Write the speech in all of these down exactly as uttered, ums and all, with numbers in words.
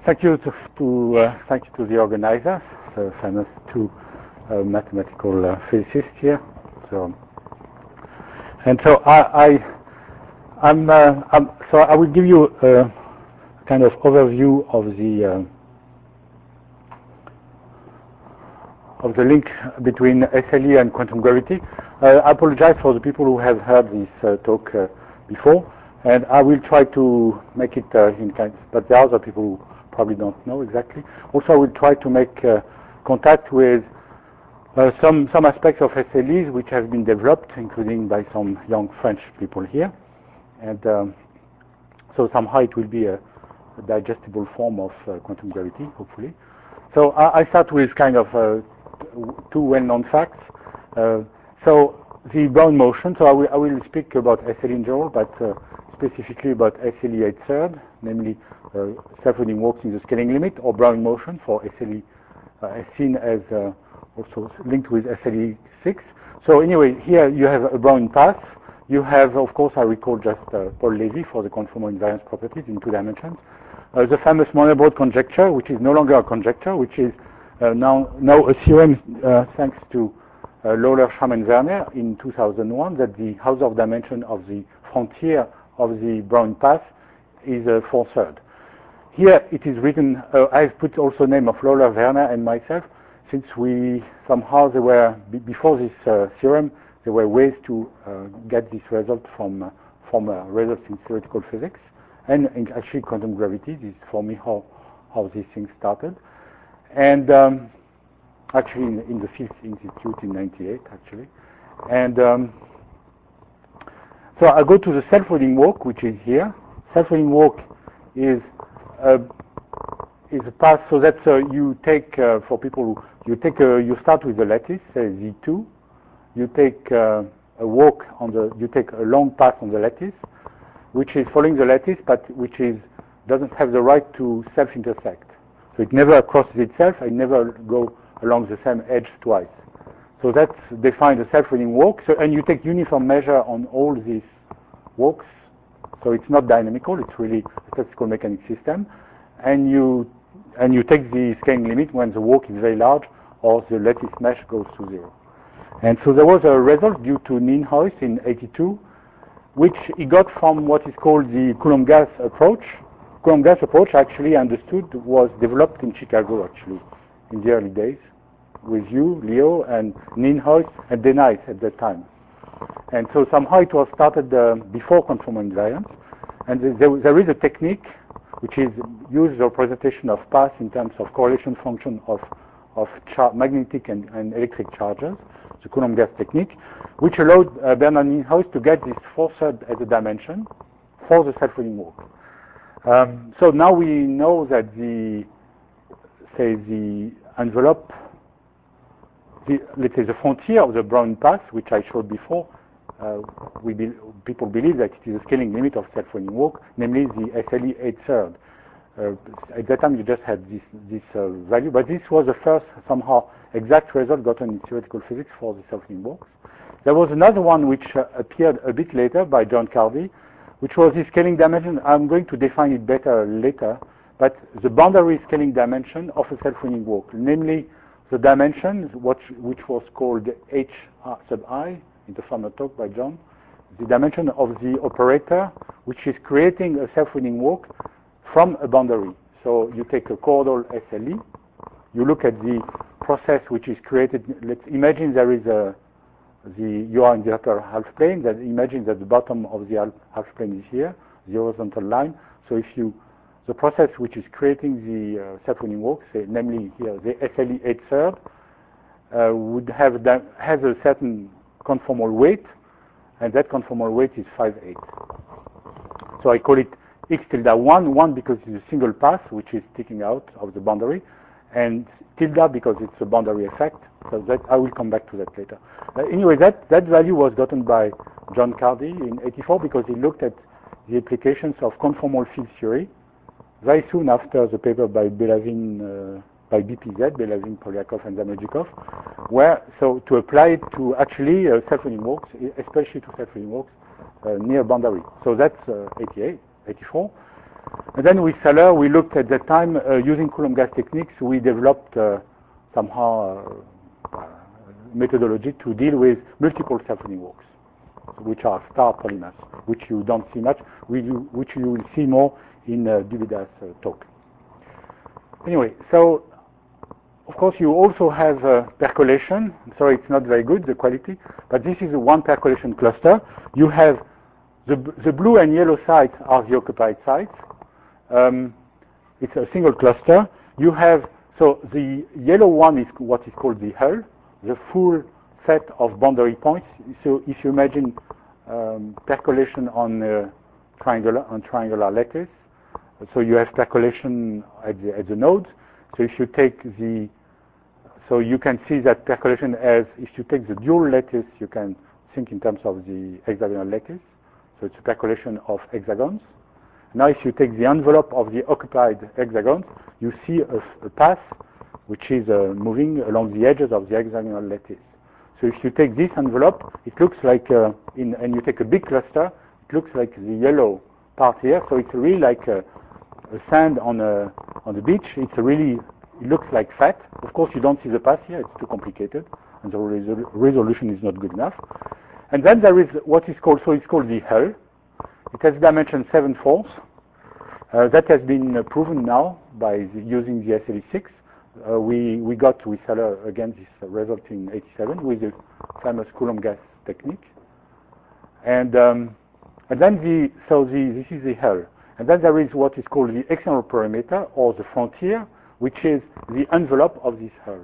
thank you to, to uh, thank you to the organizers, the famous two uh, mathematical uh, physicists here. So, and so I, I I'm, uh, I'm so I will give you a kind of overview of the uh, of the link between S L E and quantum gravity. Uh, I apologize for the people who have heard this uh, talk uh, before, and I will try to make it uh, in kind. But there are other people who probably don't know exactly. Also, I will try to make uh, contact with uh, some some aspects of S L Es which have been developed, including by some young French people here, and um, so somehow it will be a, a digestible form of uh, quantum gravity, hopefully. So I, I start with kind of uh, two well-known facts. Uh, so the Brown motion. So I will, I will speak about S L E in general, but uh, specifically about S L E eight third, namely uh, self-loading walks in the scaling limit, or Brown motion for S L E, uh, as seen as uh, also linked with S L E six. So anyway, here you have a Brown path. You have, of course, I recall just uh, Paul Levy for the conformal invariance properties in two dimensions. Uh, the famous Mandelbrot conjecture, which is no longer a conjecture, which is uh, now now a theorem uh, thanks to uh, Lawler, Schramm, and Werner in two thousand one, that the Hausdorff dimension of the frontier of the Brown path is uh, four thirds. Here it is written. Uh, I've put also name of Lawler, Werner, and myself, since we somehow there were b before this uh, theorem there were ways to uh, get this result from uh, from uh, results in theoretical physics. And in actually quantum gravity. This is for me how how this thing started, and um, actually in, in the Fields Institute in ninety-eight actually, and um, so I go to the self-loading walk, which is here. Self-loading walk is uh, is a path so that uh, you take uh, for people who you take a, you start with a lattice, say Z two, you take uh, a walk on the you take a long path on the lattice, which is following the lattice, but which is doesn't have the right to self-intersect. So it never crosses itself, and never go along the same edge twice. So that's defined a self-loading walk. So, and you take uniform measure on all these walks. So it's not dynamical; it's really a statistical mechanics system. And you and you take the scaling limit when the walk is very large or the lattice mesh goes to zero. And so there was a result due to Nienhuis in eighty-two, which he got from what is called the Coulomb-Gas approach. Coulomb-Gas approach, actually understood, was developed in Chicago, actually, in the early days, with you, Leo, and Nienhuis, and Denice at that time. And so somehow it was started uh, before conformal invariance. And there, there is a technique which is used the representation of paths in terms of correlation function of, of char magnetic and, and electric charges, the Coulomb-Gas technique, which allowed uh, Bernard Nienhuis to get this four-thirds as a dimension for the self-loading walk. Um, so now we know that the, say, the envelope, the, let's say the frontier of the Brown path, which I showed before, uh, we be, people believe that it is a scaling limit of self-loading walk, namely the S L E eight third. Uh, at that time you just had this, this uh, value, but this was the first somehow exact result gotten in theoretical physics for the self-loading walks. There was another one which uh, appeared a bit later by John Cardy, which was the scaling dimension. I'm going to define it better later, but the boundary scaling dimension of a self-loading walk, namely the dimension which, which was called H sub I in the former talk by John, the dimension of the operator which is creating a self-loading walk from a boundary. So you take a chordal S L E, you look at the process which is created. Let's imagine there is a the you are in the upper half plane. That imagine that the bottom of the half plane is here, the horizontal line. So if you the process which is creating the uh, self-loading walk, say, namely here the S L E eight third, uh, would have that has a certain conformal weight, and that conformal weight is five eight. So I call it x tilde one, one because it's a single path which is sticking out of the boundary, and tilde because it's a boundary effect. So that I will come back to that later. Uh, anyway, that, that value was gotten by John Cardy in eighty-four because he looked at the applications of conformal field theory very soon after the paper by Belavin, uh, by B P Z, Belavin, Polyakov, and Zamojikov, where, so to apply it to actually uh, self-loading walks, especially to self-loading walks uh, near boundary. So that's uh, eighty-eight, eighty-four. And then with Saller, we looked at that time, uh, using Coulomb gas techniques, we developed uh, somehow uh, methodology to deal with multiple self-healing works, which are star polymers, which you don't see much, which you will see more in uh, Dubida's uh, talk. Anyway, so of course you also have uh, percolation. I'm sorry, it's not very good, the quality, but this is a one percolation cluster. You have the, the blue and yellow sites are the occupied sites. Um, it's a single cluster. You have, so the yellow one is what is called the hull, the full set of boundary points. So if you imagine um, percolation on uh, triangular on triangular lattice, so you have percolation at the, at the nodes. So if you take the, so you can see that percolation as, if you take the dual lattice, you can think in terms of the hexagonal lattice. So it's a percolation of hexagons. Now if you take the envelope of the occupied hexagons, you see a, a path which is uh, moving along the edges of the hexagonal lattice. So if you take this envelope, it looks like, uh, in, and you take a big cluster, it looks like the yellow part here. So it's really like a, a sand on a, on the beach. It's a really, it looks like fat. Of course, you don't see the path here. It's too complicated, and the resol resolution is not good enough. And then there is what is called, so it's called the hull. It has dimension seven fourths. Uh, that has been uh, proven now by the, using the S L E six. Uh, we, we got with Saller again this uh, result in eighty-seven with the famous Coulomb gas technique. And, um, and then the, so the, this is the hull. And then there is what is called the external perimeter, or the frontier, which is the envelope of this hull.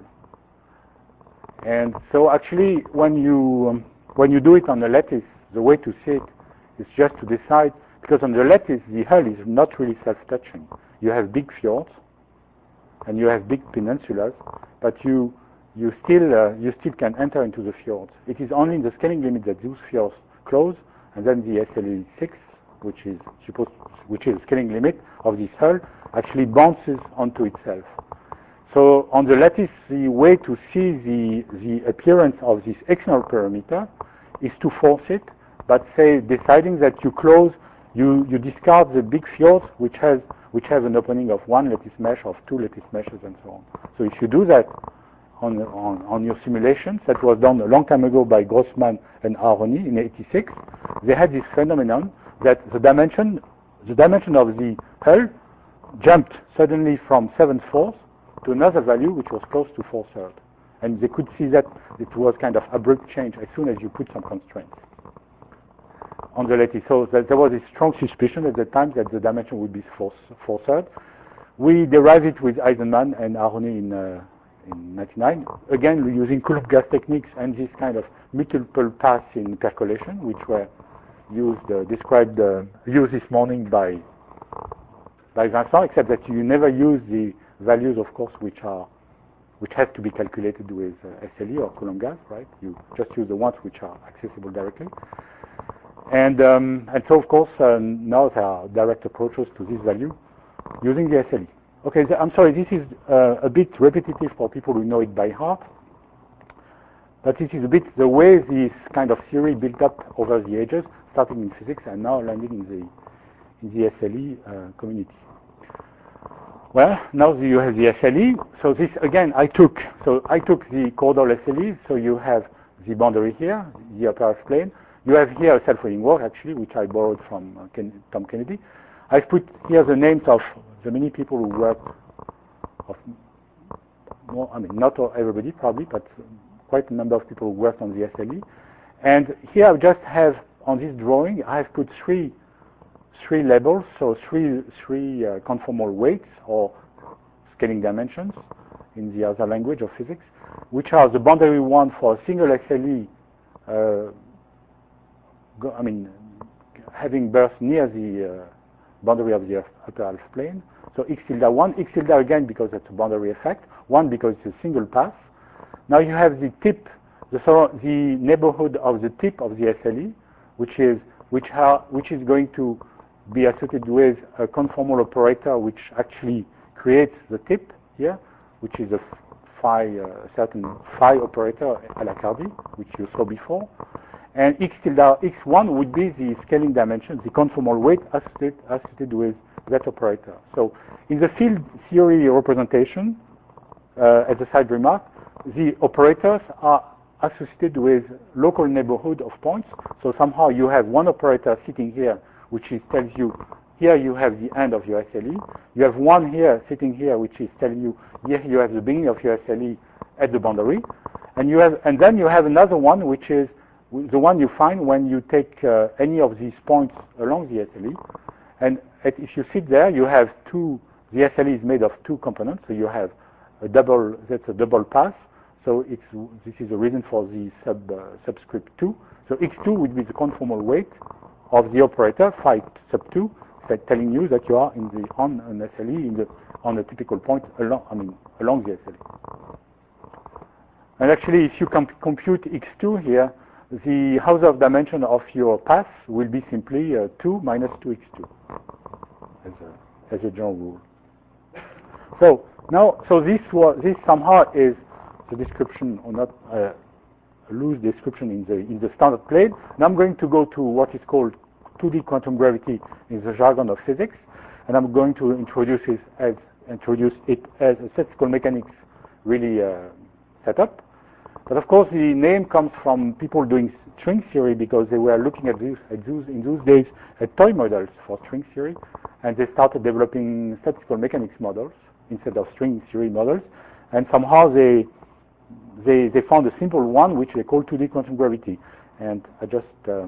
And so actually, when you, um, when you do it on the lattice, the way to see it is just to decide, because on the lattice, the hull is not really self-touching. You have big fjords, and you have big peninsulas, but you, you, still, uh, you still can enter into the fjords. It is only in the scaling limit that those fjords close, and then the S L E six, which is supposed, which is the scaling limit of this hull, actually bounces onto itself. So on the lattice, the way to see the, the appearance of this external perimeter is to force it, but say deciding that you close, you, you discard the big fjords which has which have an opening of one lattice mesh, of two lattice meshes, and so on. So if you do that on, on, on your simulations, that was done a long time ago by Grossman and Aharoni in eighty-six, they had this phenomenon that the dimension, the dimension of the hull jumped suddenly from seven fourths to another value which was close to four thirds. And they could see that it was kind of abrupt change as soon as you put some constraints on the lattice. So that there was a strong suspicion at the time that the dimension would be four, four thirds. We derived it with Eisenman and Aharoni in, uh, in ninety-nine, again using Coulomb gas techniques and this kind of multiple paths in percolation, which were used, uh, described, uh, used this morning by by Vincent, except that you never use the values, of course, which are which have to be calculated with uh, S L E or Coulomb gas, right? You just use the ones which are accessible directly. And, um, and so, of course, uh, now there are direct approaches to this value using the S L E. Okay, the, I'm sorry, this is uh, a bit repetitive for people who know it by heart, but this is a bit the way this kind of theory built up over the ages, starting in physics and now landing in the, in the S L E uh, community. Well, now you have the S L E. So this, again, I took, so I took the chordal S L E, so you have the boundary here, the upper F plane. You have here a self-healing work, actually, which I borrowed from uh, Ken Tom Kennedy. I've put here the names of the many people who worked, of more, I mean, not everybody probably, but quite a number of people who worked on the S L E. And here I just have, on this drawing, I've put three, three labels, so three, three uh, conformal weights or scaling dimensions in the other language of physics, which are the boundary one for a single S L E, uh, Go, I mean, having birth near the uh, boundary of the upper half plane. So x tilde one, x tilde again because it's a boundary effect, one because it's a single path. Now you have the tip, the, the neighborhood of the tip of the S L E, which is which, ha, which is going to be associated with a conformal operator which actually creates the tip here, which is a phi, uh, certain phi operator a la Cardy, which you saw before. And x tilde x one would be the scaling dimension, the conformal weight associated, associated with that operator. So in the field theory representation, uh, as a side remark, the operators are associated with local neighborhood of points. So somehow you have one operator sitting here, which is tells you, here you have the end of your S L E. You have one here sitting here, which is telling you, here you have the beginning of your S L E at the boundary. And you have, and then you have another one, which is the one you find when you take uh, any of these points along the S L E. And at, if you sit there, you have two, the S L E is made of two components, so you have a double, that's a double pass. So it's, this is the reason for the sub, uh, subscript two. So x two would be the conformal weight of the operator, phi sub two, that telling you that you are in the, on an S L E in the, on a typical point along, I mean, along the S L E. And actually, if you comp compute x two here, the Hausdorff dimension of your path will be simply uh, two minus two x two, as a, as a general rule. So now, so this was, this somehow is the description, or not uh, a loose description in the in the standard plane. And I'm going to go to what is called two D quantum gravity in the jargon of physics, and I'm going to introduce it as introduce it as a statistical mechanics really uh, setup. But of course, the name comes from people doing string theory because they were looking at these, at those, in those days at toy models for string theory, and they started developing statistical mechanics models instead of string theory models. And somehow they they they found a simple one which they call two D quantum gravity. And I just uh,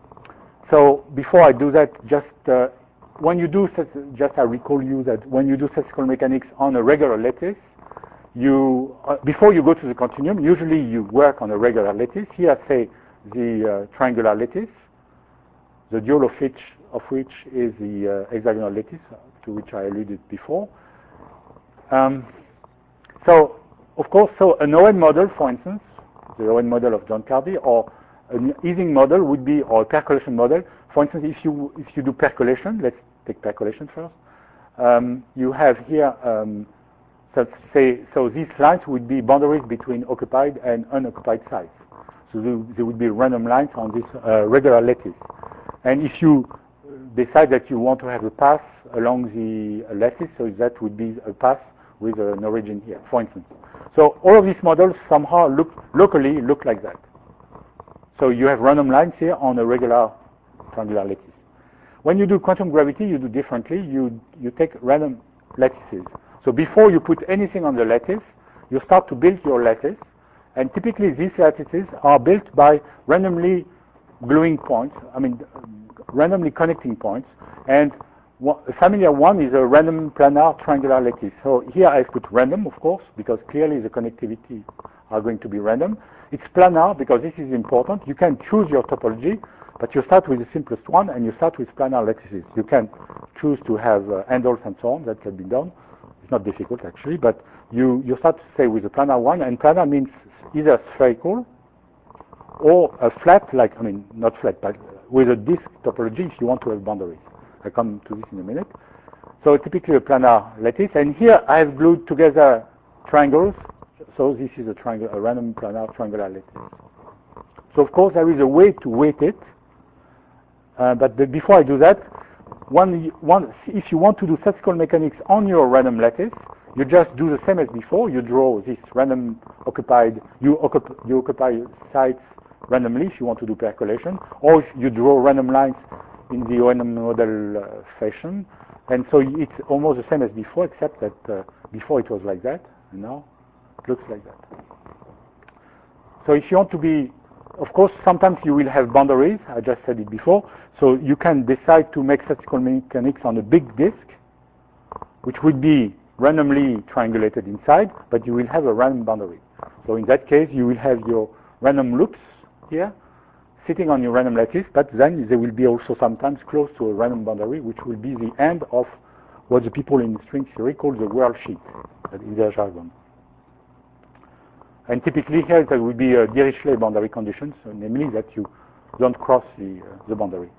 so before I do that, just uh, when you do just I recall you that when you do statistical mechanics on a regular lattice, you, uh, before you go to the continuum, usually you work on a regular lattice. Here, say, the uh, triangular lattice, the dual of which, of which is the uh, hexagonal lattice, to which I alluded before. Um, so, of course, so an O N model, for instance, the O N model of John Cardy, or an Ising model would be, or a percolation model. For instance, if you if you do percolation, let's take percolation first. Um, you have here. Um, So say, so these lines would be boundaries between occupied and unoccupied sites. So there, there would be random lines on this uh, regular lattice. And if you decide that you want to have a path along the lattice, so that would be a path with an origin here, for instance. So all of these models somehow look locally look like that. So you have random lines here on a regular triangular lattice. When you do quantum gravity, you do differently. You you take random lattices. So before you put anything on the lattice, you start to build your lattice. And typically these lattices are built by randomly gluing points, I mean, randomly connecting points. And one, a familiar one is a random planar triangular lattice. So here I put random, of course, because clearly the connectivity are going to be random. It's planar because this is important. You can choose your topology, but you start with the simplest one, and you start with planar lattices. You can choose to have uh, handles and so on. That can be done. It's not difficult, actually, but you, you start, say, with a planar one, and planar means either spherical or a flat, like, I mean, not flat, but with a disk topology if you want to have boundaries. I'll come to this in a minute. So typically a planar lattice, and here I have glued together triangles, so this is a triangle, a random planar triangular lattice. So of course there is a way to weight it, uh, but the, before I do that, One, one, if you want to do statistical mechanics on your random lattice, you just do the same as before. You draw this random occupied, you, occup, you occupy sites randomly if you want to do percolation, or if you draw random lines in the O N model uh, fashion. And so it's almost the same as before, except that uh, before it was like that, and now it looks like that. So if you want to be, of course, sometimes you will have boundaries. I just said it before. So you can decide to make statistical mechanics on a big disk, which would be randomly triangulated inside, but you will have a random boundary. So in that case, you will have your random loops here, sitting on your random lattice, but then they will be also sometimes close to a random boundary, which will be the end of what the people in string theory call the world sheet in their jargon. And typically here there will be a Dirichlet boundary conditions, so namely that you don't cross the, uh, the boundary.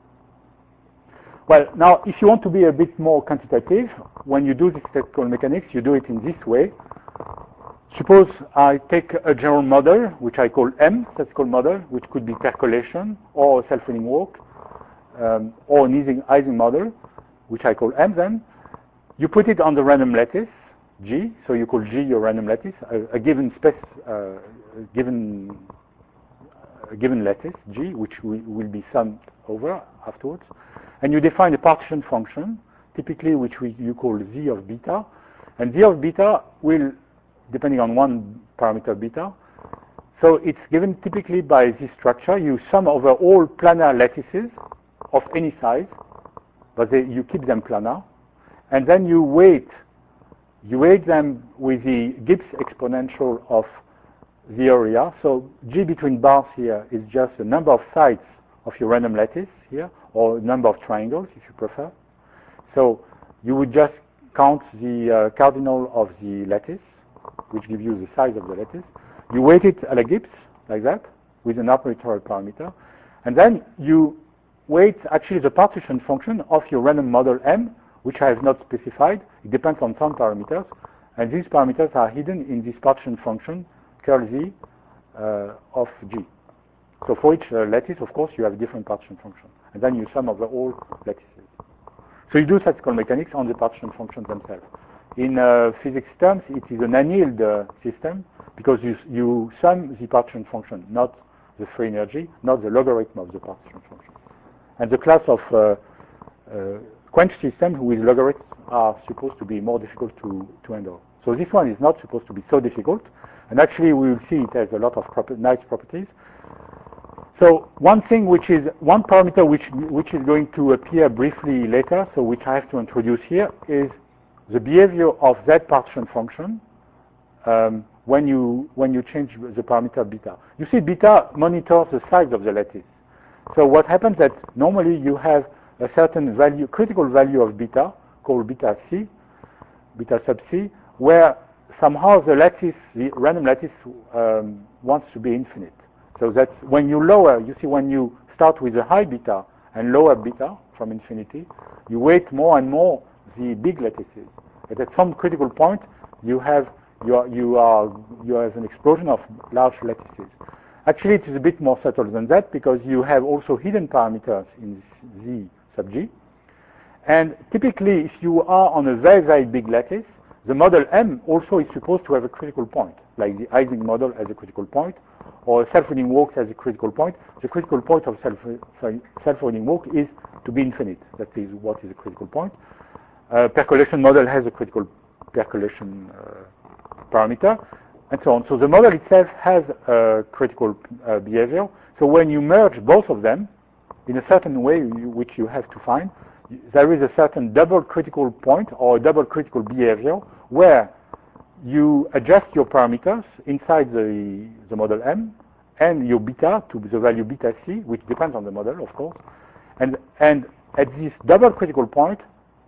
Well, now if you want to be a bit more quantitative, when you do this statistical mechanics, you do it in this way. Suppose I take a general model, which I call M, statistical model, which could be percolation or a self-healing walk, um, or an Ising, Ising model. which I call M then, you put it on the random lattice, G, so you call G your random lattice, a, a given space, uh, given, a given lattice, G, which will, will be summed over afterwards. And you define a partition function, typically which we, you call Z of beta. And Z of beta will, depending on one parameter beta, so it's given typically by this structure. You sum over all planar lattices of any size, but they, you keep them planar. And then you weight, you weight them with the Gibbs exponential of the area. So G between bars here is just the number of sides of your random lattice here, or number of triangles if you prefer. So you would just count the uh, cardinal of the lattice, which gives you the size of the lattice. You weight it a la Gibbs, like that, with an arbitrary parameter. And then you weight actually the partition function of your random model M, which I have not specified. It depends on some parameters. And these parameters are hidden in this partition function, curl Z, uh, of G. So for each uh, lattice, of course, you have a different partition function. And then you sum over all lattices. So you do statistical mechanics on the partition functions themselves. In uh, physics terms, it is an annealed uh, system because you, you sum the partition function, not the free energy, not the logarithm of the partition function. And the class of uh, uh, quench systems with logarithms are supposed to be more difficult to, to handle. So this one is not supposed to be so difficult. And actually, we will see it has a lot of proper, nice properties. So one thing which is, one parameter which, which is going to appear briefly later, so which I have to introduce here, is the behavior of that partition function um, when you when you change the parameter beta. You see, beta monitors the size of the lattice. So what happens that normally you have a certain value, critical value of beta, called beta C, beta sub C, where somehow the lattice, the random lattice, um, wants to be infinite. So that when you lower, you see, when you start with a high beta and lower beta from infinity, you weight more and more the big lattices. And at some critical point, you have you are you are you have an explosion of large lattices. Actually, it is a bit more subtle than that because you have also hidden parameters in Z sub G. And typically, if you are on a very very big lattice, the model M also is supposed to have a critical point, like the Ising model has a critical point, or self-reading walk has a critical point. The critical point of self, self-reading walk is to be infinite. That is what is a critical point. Uh, percolation model has a critical percolation uh, parameter, and so on. So the model itself has a critical uh, behavior. So when you merge both of them in a certain way, you, which you have to find, there is a certain double critical point or a double critical behavior where you adjust your parameters inside the, the model M and your beta to the value beta C, which depends on the model, of course. And, and at this double critical point,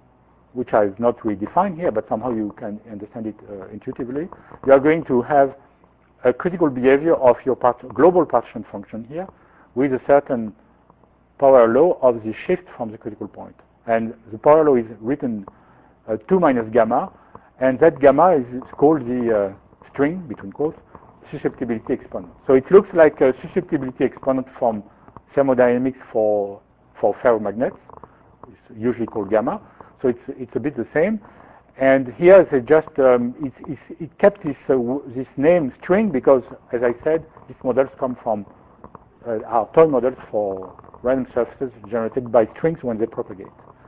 which I've not really defined here, but somehow you can understand it uh, intuitively, you are going to have a critical behavior of your part, global partition function here with a certain power law of the shift from the critical point. And the power law is written uh, two minus gamma, and that gamma is called the uh, string, between quotes, susceptibility exponent. So it looks like a susceptibility exponent from thermodynamics for, for ferromagnets. It's usually called gamma. So it's, it's a bit the same. And here they just, um, it, it, it kept this, uh, this name string because, as I said, these models come from uh, our toy models for random surfaces generated by strings when they propagate.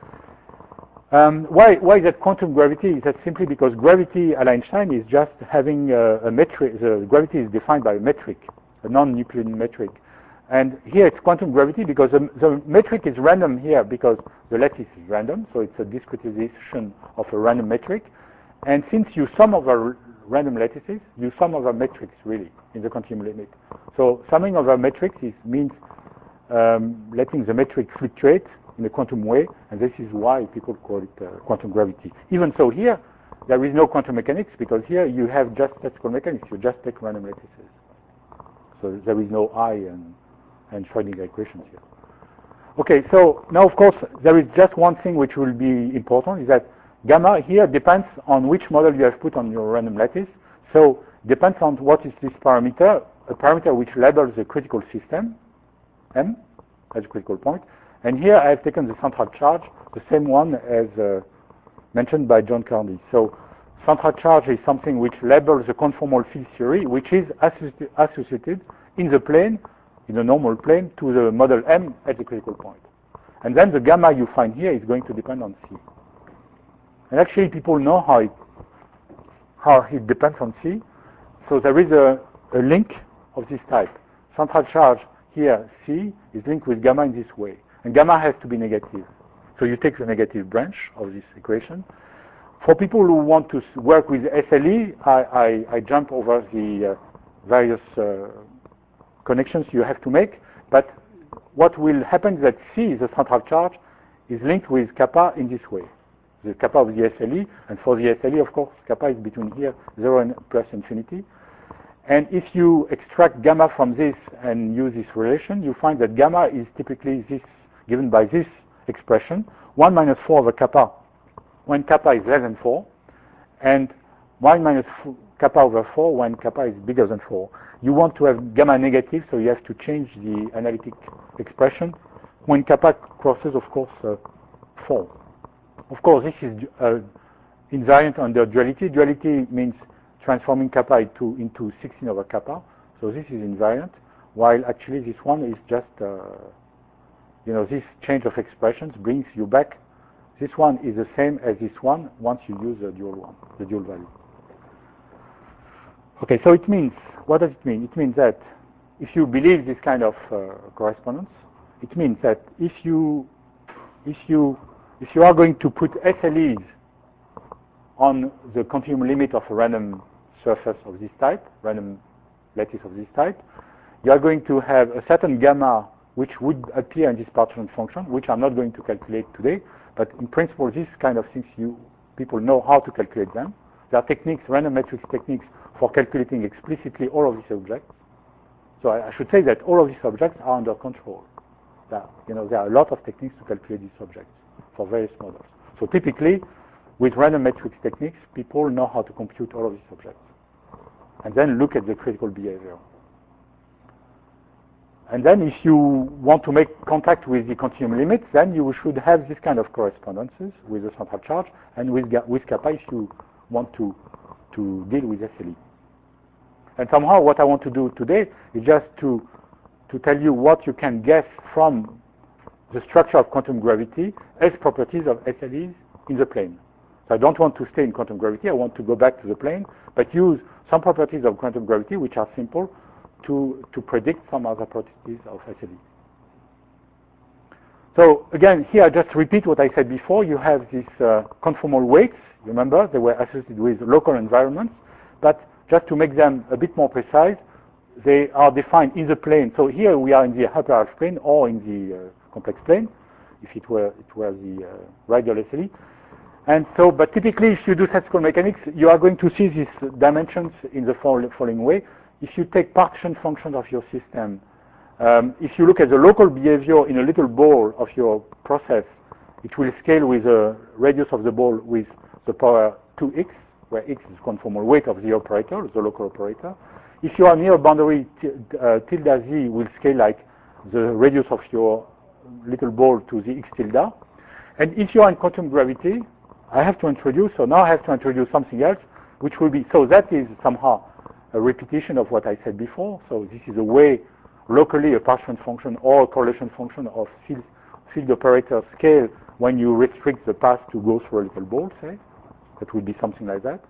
Um, why, why is that quantum gravity? Is that simply because gravity at Einstein is just having a, a metric, the gravity is defined by a metric, a non-Euclidean metric. And here it's quantum gravity because the, the metric is random here because the lattice is random, so it's a discretization of a random metric. And since you sum over random lattices, you sum over metrics really in the continuum limit. So summing over metrics is, means um, letting the metric fluctuate in a quantum way, and this is why people call it uh, quantum gravity. Even so here, there is no quantum mechanics because here you have just statistical mechanics, you just take random lattices. So there is no I and, and Schrödinger equations here. Okay, so now of course there is just one thing which will be important, is that gamma here depends on which model you have put on your random lattice. So depends on what is this parameter, a parameter which labels the critical system, M, as a critical point, And here I have taken the central charge, the same one as uh, mentioned by John Carney. So central charge is something which labels the conformal field theory, which is associated, associated in the plane, in the normal plane, to the model M at the critical point. And then the gamma you find here is going to depend on C. And actually people know how it, how it depends on C. So there is a, a link of this type. Central charge here, C, is linked with gamma in this way. And gamma has to be negative. So you take the negative branch of this equation. For people who want to work with S L E, I, I, I jump over the uh, various uh, connections you have to make. But what will happen is that C, the central charge, is linked with kappa in this way. The kappa of the S L E, and for the S L E, of course, kappa is between here, zero and plus infinity. And if you extract gamma from this and use this relation, you find that gamma is typically this, given by this expression, one minus four over kappa, when kappa is less than four, and one minus kappa over four when kappa is bigger than four. You want to have gamma negative, so you have to change the analytic expression when kappa crosses, of course, uh, four. Of course, this is uh, invariant under duality. Duality means transforming kappa into, into sixteen over kappa. So this is invariant, while actually this one is just, uh, you know, this change of expressions brings you back. This one is the same as this one once you use the dual one, the dual value. Okay, so it means, what does it mean? It means that if you believe this kind of uh, correspondence, it means that if you, if you, if you are going to put S L Es on the continuum limit of a random surface of this type, random lattice of this type, you are going to have a certain gamma which would appear in this partition function, which I'm not going to calculate today, but in principle, these kind of things, you people know how to calculate them. There are techniques, random matrix techniques, for calculating explicitly all of these objects. So I, I should say that all of these objects are under control. There, you know, there are a lot of techniques to calculate these objects for various models. So typically, with random matrix techniques, people know how to compute all of these objects, and then look at the critical behavior. And then if you want to make contact with the continuum limits, then you should have this kind of correspondences with the central charge and with, with kappa if you want to, to deal with S L E. And somehow what I want to do today is just to, to tell you what you can guess from the structure of quantum gravity as properties of S L Es in the plane. So I don't want to stay in quantum gravity, I want to go back to the plane, but use some properties of quantum gravity which are simple to, to predict some other properties of S L E. So again, here I just repeat what I said before. You have these uh, conformal weights. Remember, they were associated with local environments, but just to make them a bit more precise, they are defined in the plane. So here we are in the hyper-H plane or in the uh, complex plane, if it were, it were the uh, radial S L E. And so, but typically, if you do statistical mechanics, you are going to see these dimensions in the following way. If you take partition functions of your system, um, if you look at the local behavior in a little ball of your process, it will scale with the radius of the ball with the power two x, where x is conformal weight of the operator, the local operator. If you are near a boundary, uh, tilde z will scale like the radius of your little ball to the x tilde. And if you are in quantum gravity, I have to introduce, so now I have to introduce something else, which will be, so that is somehow a repetition of what I said before. So this is a way, locally, a partition function or a correlation function of field, field operator scale when you restrict the path to go through a little ball, say. That would be something like that.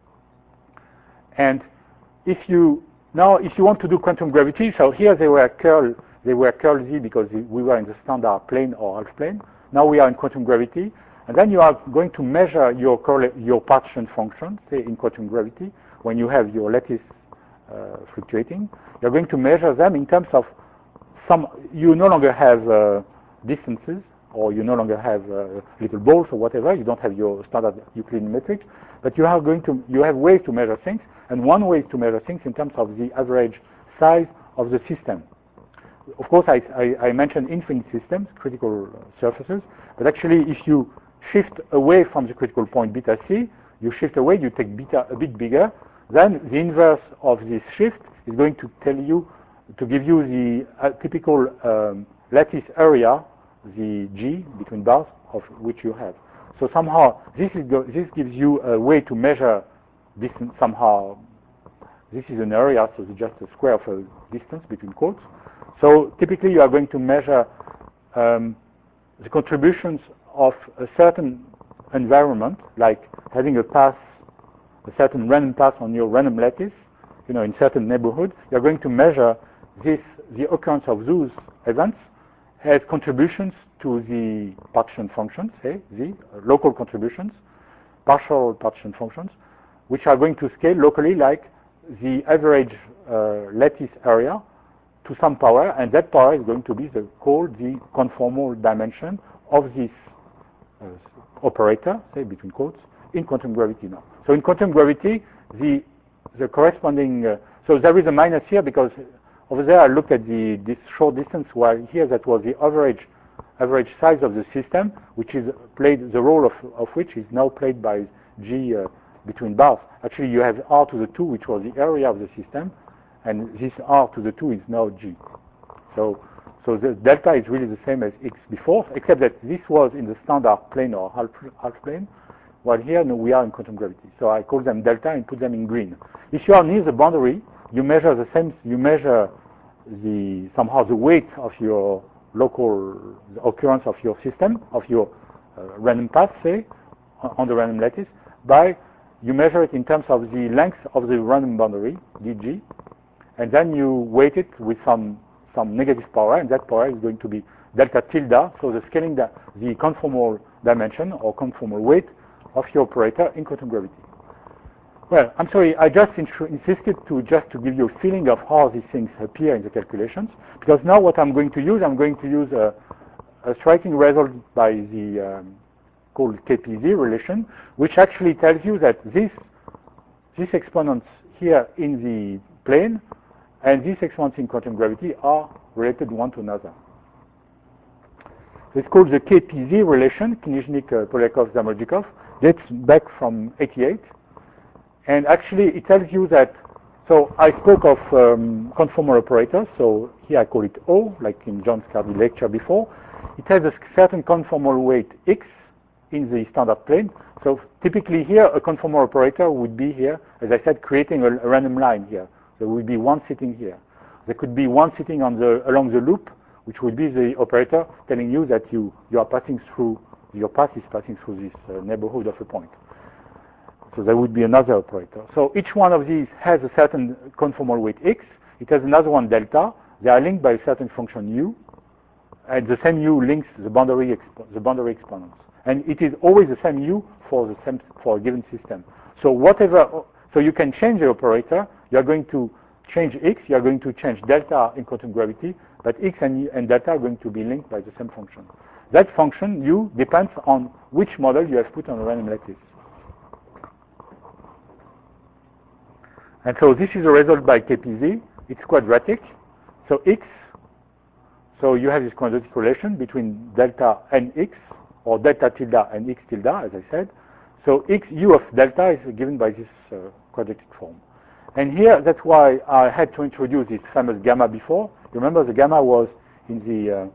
And if you, now if you want to do quantum gravity, so here they were curl, they were curl z because we were in the standard plane or half plane. Now we are in quantum gravity. And then you are going to measure your, your partition function, say in quantum gravity, when you have your lattice uh, fluctuating. You're going to measure them in terms of some, you no longer have uh, distances, or you no longer have uh, little balls or whatever. You don't have your standard Euclidean metric, but you are going to, you have ways to measure things. And one way is to measure things in terms of the average size of the system. Of course, I, I, I mentioned infinite systems, critical surfaces, but actually if you shift away from the critical point beta c, you shift away, you take beta a bit bigger, then the inverse of this shift is going to tell you, to give you the uh, typical um, lattice area the G between bars of which you have. So somehow this is go this gives you a way to measure distance somehow. This is an area, so it's just a square of a distance between quotes. So typically you are going to measure um, the contributions of a certain environment, like having a path, a certain random path on your random lattice, you know, in certain neighborhood. You're going to measure this, the occurrence of those events as contributions to the partition functions, say, the uh, local contributions, partial partition functions, which are going to scale locally like the average uh, lattice area to some power, and that power is going to be the, called the conformal dimension of this uh, operator, say between quotes, in quantum gravity now. So in quantum gravity, the the corresponding, uh, so there is a minus here because over there I looked at the this short distance, while here that was the average average size of the system, which is played, the role of, of which is now played by G uh, between bars. Actually, you have R to the two, which was the area of the system, and this R to the two is now G. So, so the delta is really the same as X before, except that this was in the standard plane or half, half plane, while here no, we are in quantum gravity. So I call them delta and put them in green. If you are near the boundary, you measure the same, you measure the somehow the weight of your local the occurrence of your system, of your uh, random path, say, on the random lattice, by you measure it in terms of the length of the random boundary, dg, and then you weight it with some some negative power, and that power is going to be delta tilde, so the scaling, the, the conformal dimension or conformal weight of your operator in quantum gravity. Well, I'm sorry, I just insisted to just to give you a feeling of how these things appear in the calculations, because now what I'm going to use, I'm going to use a, a striking result by the um, called K P Z relation, which actually tells you that this these exponents here in the plane and these exponents in quantum gravity are related one to another. It's called the K P Z relation, Knizhnik, uh, Polyakov, Zamolodchikov, dates back from eighty-eight. And actually, it tells you that, so I spoke of um, conformal operators, so here I call it O, like in John Scardi lecture before. It has a certain conformal weight X in the standard plane. So typically here, a conformal operator would be here, as I said, creating a, a random line here. There would be one sitting here. There could be one sitting on the, along the loop, which would be the operator telling you that you, you are passing through, your path is passing through this uh, neighborhood of a point. So there would be another operator. So each one of these has a certain conformal weight X. It has another one delta. They are linked by a certain function U, and the same U links the boundary the boundary exponents. And it is always the same U for the same for a given system. So whatever, so you can change the operator. You are going to change X. You are going to change delta in quantum gravity, but X and, and delta are going to be linked by the same function. That function U depends on which model you have put on a random lattice. And so this is a result by K P Z. It's quadratic. So X, so you have this quadratic relation between delta and X, or delta tilde and X tilde, as I said. So X, U of delta is given by this uh, quadratic form. And here, that's why I had to introduce this famous gamma before. You remember the gamma was in the uh,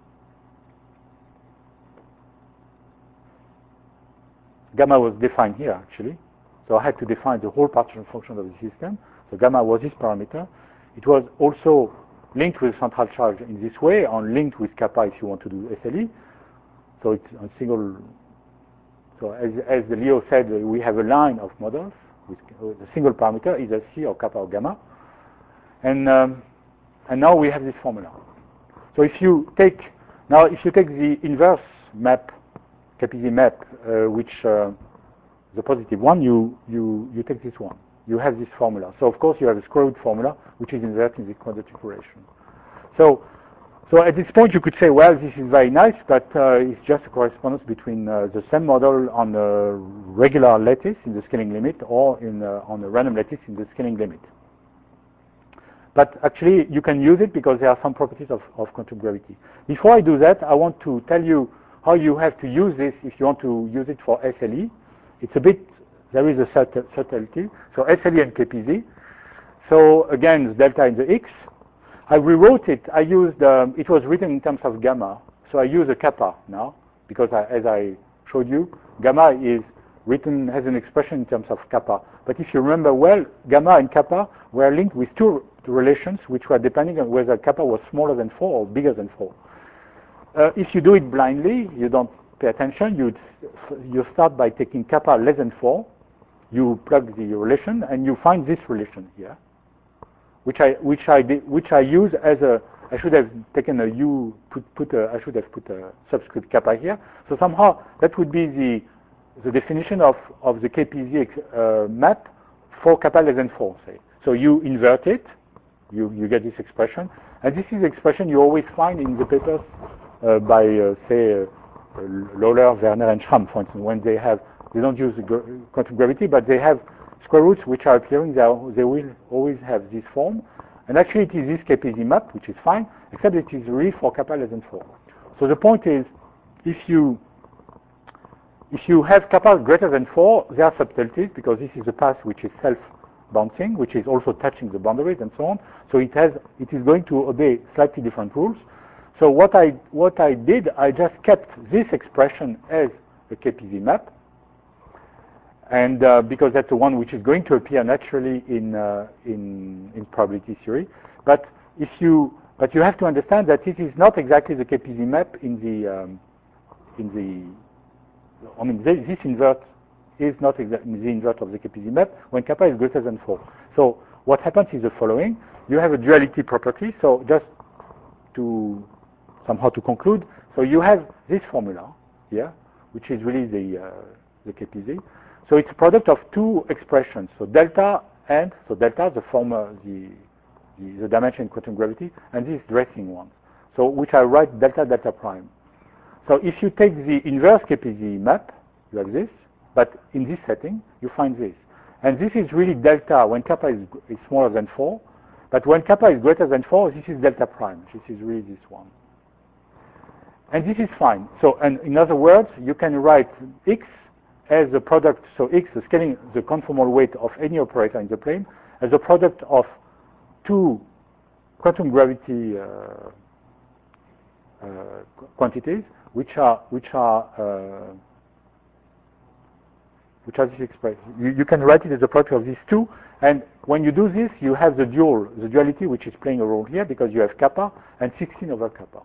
gamma was defined here, actually. So I had to define the whole partition function of the system. So gamma was this parameter. It was also linked with central charge in this way, and linked with kappa if you want to do S L E. So it's a single. So as, as Leo said, we have a line of models with a single parameter, either C or kappa or gamma. And um, and now we have this formula. So if you take now if you take the inverse map, K P Z map, uh, which uh, the positive one, you, you, you take this one. You have this formula. So of course you have a square root formula, which is inverting the quadratic relation. So, so at this point you could say, well, this is very nice, but uh, it's just a correspondence between uh, the same model on a regular lattice in the scaling limit, or in uh, on a random lattice in the scaling limit. But actually you can use it because there are some properties of, of quantum gravity. Before I do that, I want to tell you how you have to use this if you want to use it for S L E. It's a bit, there is a subtlety. So S L E and K P Z. So again, delta in the X. I rewrote it. I used, um, it was written in terms of gamma. so I use a kappa now, because I, as I showed you, gamma is written as an expression in terms of kappa. But if you remember well, gamma and kappa were linked with two relations which were depending on whether kappa was smaller than four or bigger than four. Uh, if you do it blindly, you don't pay attention, you you start by taking kappa less than four, you plug the relation, and you find this relation here, which I which I did, which I use as a I should have taken a u put put a, I should have put a subscript kappa here. So somehow that would be the the definition of of the K P Z uh, map for kappa less than four, say. So you invert it, you you get this expression, and this is the expression you always find in the papers uh, by uh, say uh, Lawler, Werner, and Schramm, for instance, when they have they don't use the quantum gravity, but they have square roots which are appearing. They, are, they will always have this form. And actually it is this K P Z map, which is fine, except it is really for kappa less than four. So the point is, if you if you have kappa greater than four, there are subtleties, because this is a path which is self-bouncing, which is also touching the boundaries and so on. So it has it is going to obey slightly different rules. So what I what I did, I just kept this expression as a K P Z map, and uh, because that's the one which is going to appear naturally in uh, in in probability theory. But if you but you have to understand that it is not exactly the K P Z map in the um, in the I mean this, this invert is not exactly the invert of the K P Z map when kappa is greater than four. So what happens is the following: you have a duality property. So just to somehow to conclude, so you have this formula here, which is really the uh, the K P Z. So it's a product of two expressions, so delta and, so delta, the former, the, the, the dimension in quantum gravity, and this dressing one, so which I write delta delta prime. So if you take the inverse K P Z map, you have this, but in this setting, you find this. And this is really delta when kappa is, is smaller than four, but when kappa is greater than four, this is delta prime. This is really this one. And this is fine. So, and in other words, you can write x as a product, so x, the scaling, the conformal weight of any operator in the plane, as a product of two quantum gravity uh, uh, quantities, which are which are uh, which are this expression. You, you can write it as a product of these two, and when you do this, you have the dual, the duality, which is playing a role here because you have kappa and sixteen over kappa.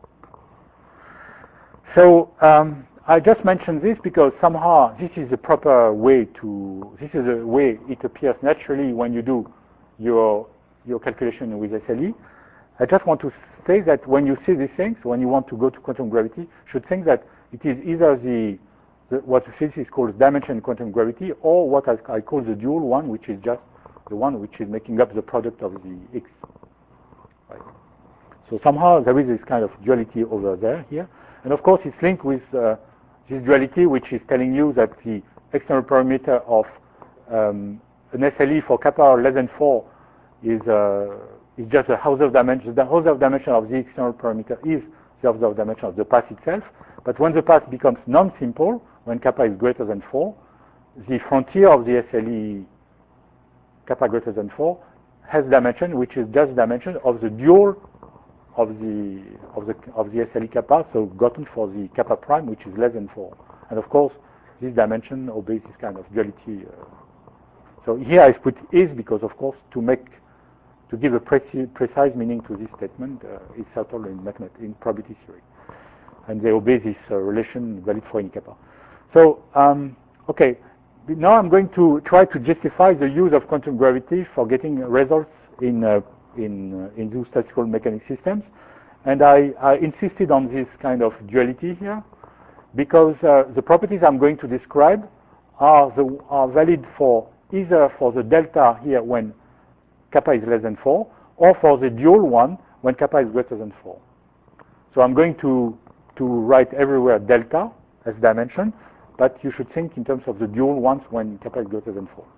So. Um, I just mentioned this because somehow this is a proper way to, this is a way it appears naturally when you do your your calculation with S L E. I just want to say that when you see these things, when you want to go to quantum gravity, you should think that it is either the, the what the physics calls dimension quantum gravity, or what I, I call the dual one, which is just the one which is making up the product of the X. Right. So somehow there is this kind of duality over there here. And of course it's linked with uh, this duality, which is telling you that the external parameter of um, an S L E for kappa less than four is uh, is just the Hausdorff dimension. The Hausdorff dimension of the external parameter is the Hausdorff dimension of the path itself. But when the path becomes non-simple, when kappa is greater than four, the frontier of the S L E kappa greater than four has dimension, which is just dimension of the dual of the of the of the S L E kappa, so gotten for the kappa prime, which is less than four. And of course, this dimension obeys this kind of duality. Uh, so here I put is because, of course, to make to give a preci precise meaning to this statement uh, is settled in mathematics, in probability theory, and they obey this uh, relation valid for any kappa. So um, okay, now I'm going to try to justify the use of quantum gravity for getting results in. Uh, in uh, induced statistical mechanics systems, and I, I insisted on this kind of duality here because uh, the properties I'm going to describe are the are valid for either for the delta here when kappa is less than four, or for the dual one when kappa is greater than four. So I'm going to to write everywhere delta as dimension, but you should think in terms of the dual ones when kappa is greater than four.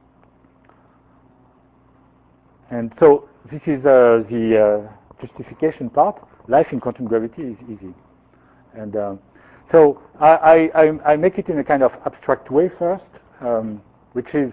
And so this is uh, the uh, justification part. Life in quantum gravity is easy. And um, so I, I, I make it in a kind of abstract way first, um, which is,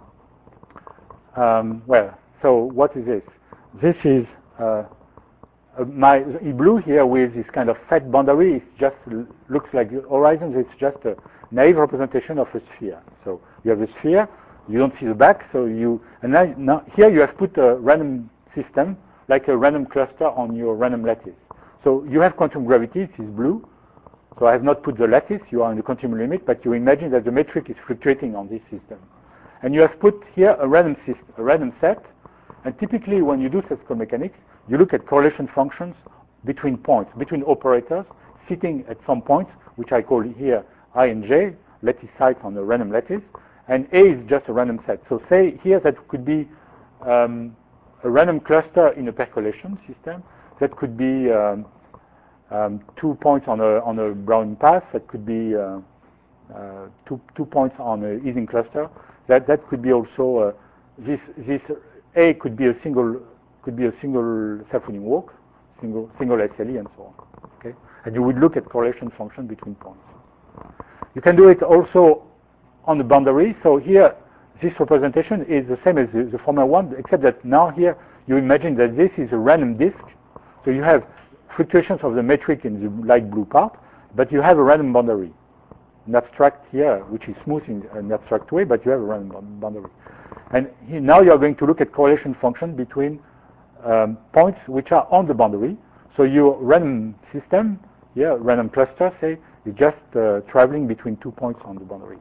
um, well, so what is this? This is uh, uh, my in blue here with this kind of fat boundary, it just looks like horizons. It's just a naive representation of a sphere. So you have a sphere, you don't see the back, so you and now, now here you have put a random system like a random cluster on your random lattice. So you have quantum gravity, it is blue. So I have not put the lattice, you are in the continuum limit, but you imagine that the metric is fluctuating on this system. And you have put here a random system, a random set, and typically when you do statistical mechanics, you look at correlation functions between points, between operators, sitting at some points, which I call here I and J, lattice sites on a random lattice, and A is just a random set. So say here that could be um, a random cluster in a percolation system, that could be um, um, two points on a, on a Brownian path, that could be uh, uh, two, two points on a Ising cluster, that, that could be also, uh, this, this A could be a single could be a single self-winning walk, single single S L E, and so on. Okay, and you would look at correlation function between points. You can do it also on the boundary. So here, this representation is the same as the, the former one, except that now here you imagine that this is a random disk. So you have fluctuations of the metric in the light blue part, but you have a random boundary, an abstract here, which is smooth in an abstract way, but you have a random boundary. And here, now you are going to look at correlation function between um, points which are on the boundary. So your random system, yeah, random cluster, say, is just uh, traveling between two points on the boundary.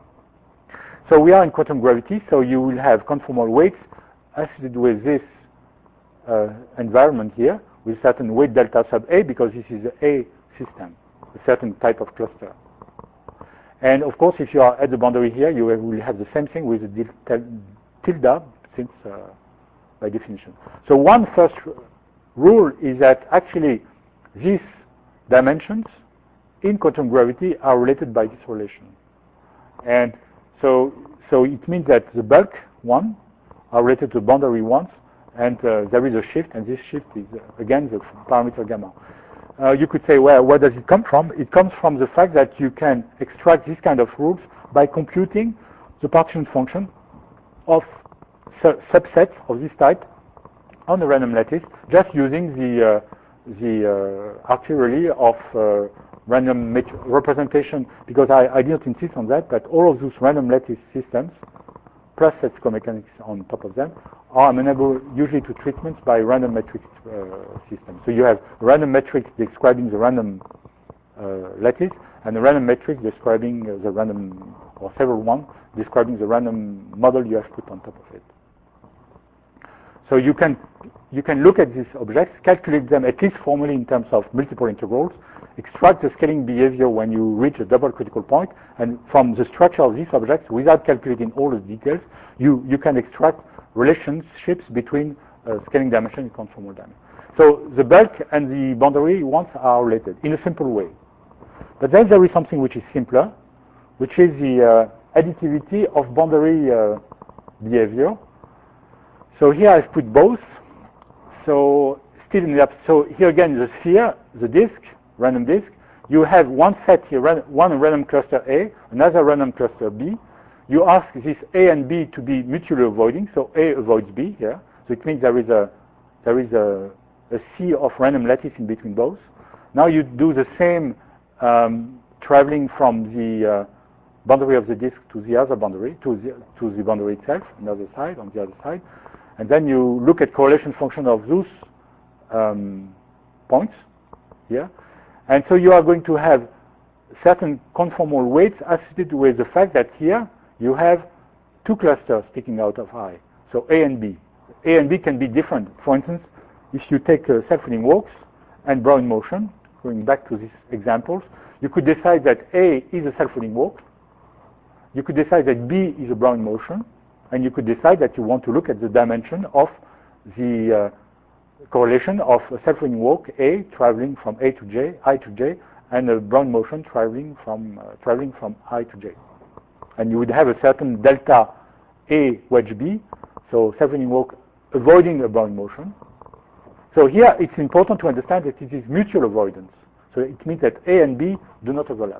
So we are in quantum gravity, so you will have conformal weights associated with this uh, environment here, with certain weight delta sub A, because this is a A system, a certain type of cluster. And of course, if you are at the boundary here, you will have the same thing with the tilde, since uh, by definition. So one first rule is that actually these dimensions in quantum gravity are related by this relation. And so, so it means that the bulk one are related to boundary ones, and uh, there is a shift, and this shift is uh, again the parameter gamma. Uh, you could say, well, where does it come from? It comes from the fact that you can extract this kind of rules by computing the partition function of su subsets of this type on the random lattice, just using the uh, the uh, arterially of uh, random representation, because I, I didn't insist on that, but all of those random lattice systems, plus statistical mechanics on top of them, are amenable usually to treatments by random metric uh, systems. So you have random metrics describing the random uh, lattice, and a random metric describing uh, the random, or several ones, describing the random model you have put on top of it. So you can you can look at these objects, calculate them at least formally in terms of multiple integrals, extract the scaling behavior when you reach a double critical point, and from the structure of these objects, without calculating all the details, you, you can extract relationships between uh, scaling dimension and conformal dimension. So the bulk and the boundary ones are related in a simple way. But then there is something which is simpler, which is the uh, additivity of boundary uh, behavior. So here I've put both. So still in the so here again the sphere, the disk, random disk. You have one set here, one random cluster A, another random cluster B. You ask this A and B to be mutually avoiding, so A avoids B here. So it means there is a there is a, a sea of random lattice in between both. Now you do the same um, traveling from the uh, boundary of the disk to the other boundary, to the to the boundary itself, on the other side, on the other side. And then you look at correlation function of those um, points here. And so you are going to have certain conformal weights associated with the fact that here you have two clusters sticking out of I. So A and B. A and B can be different. For instance, if you take uh, self-winning walks and Brownian motion, going back to these examples, you could decide that A is a self-winning walk. You could decide that B is a Brownian motion. And you could decide that you want to look at the dimension of the uh, correlation of a self-winning walk A traveling from A to J, I to J, and a Brownian motion traveling from uh, traveling from I to J. And you would have a certain delta A wedge B, so self-winning walk avoiding a Brownian motion. So here it's important to understand that it is mutual avoidance. So it means that A and B do not overlap.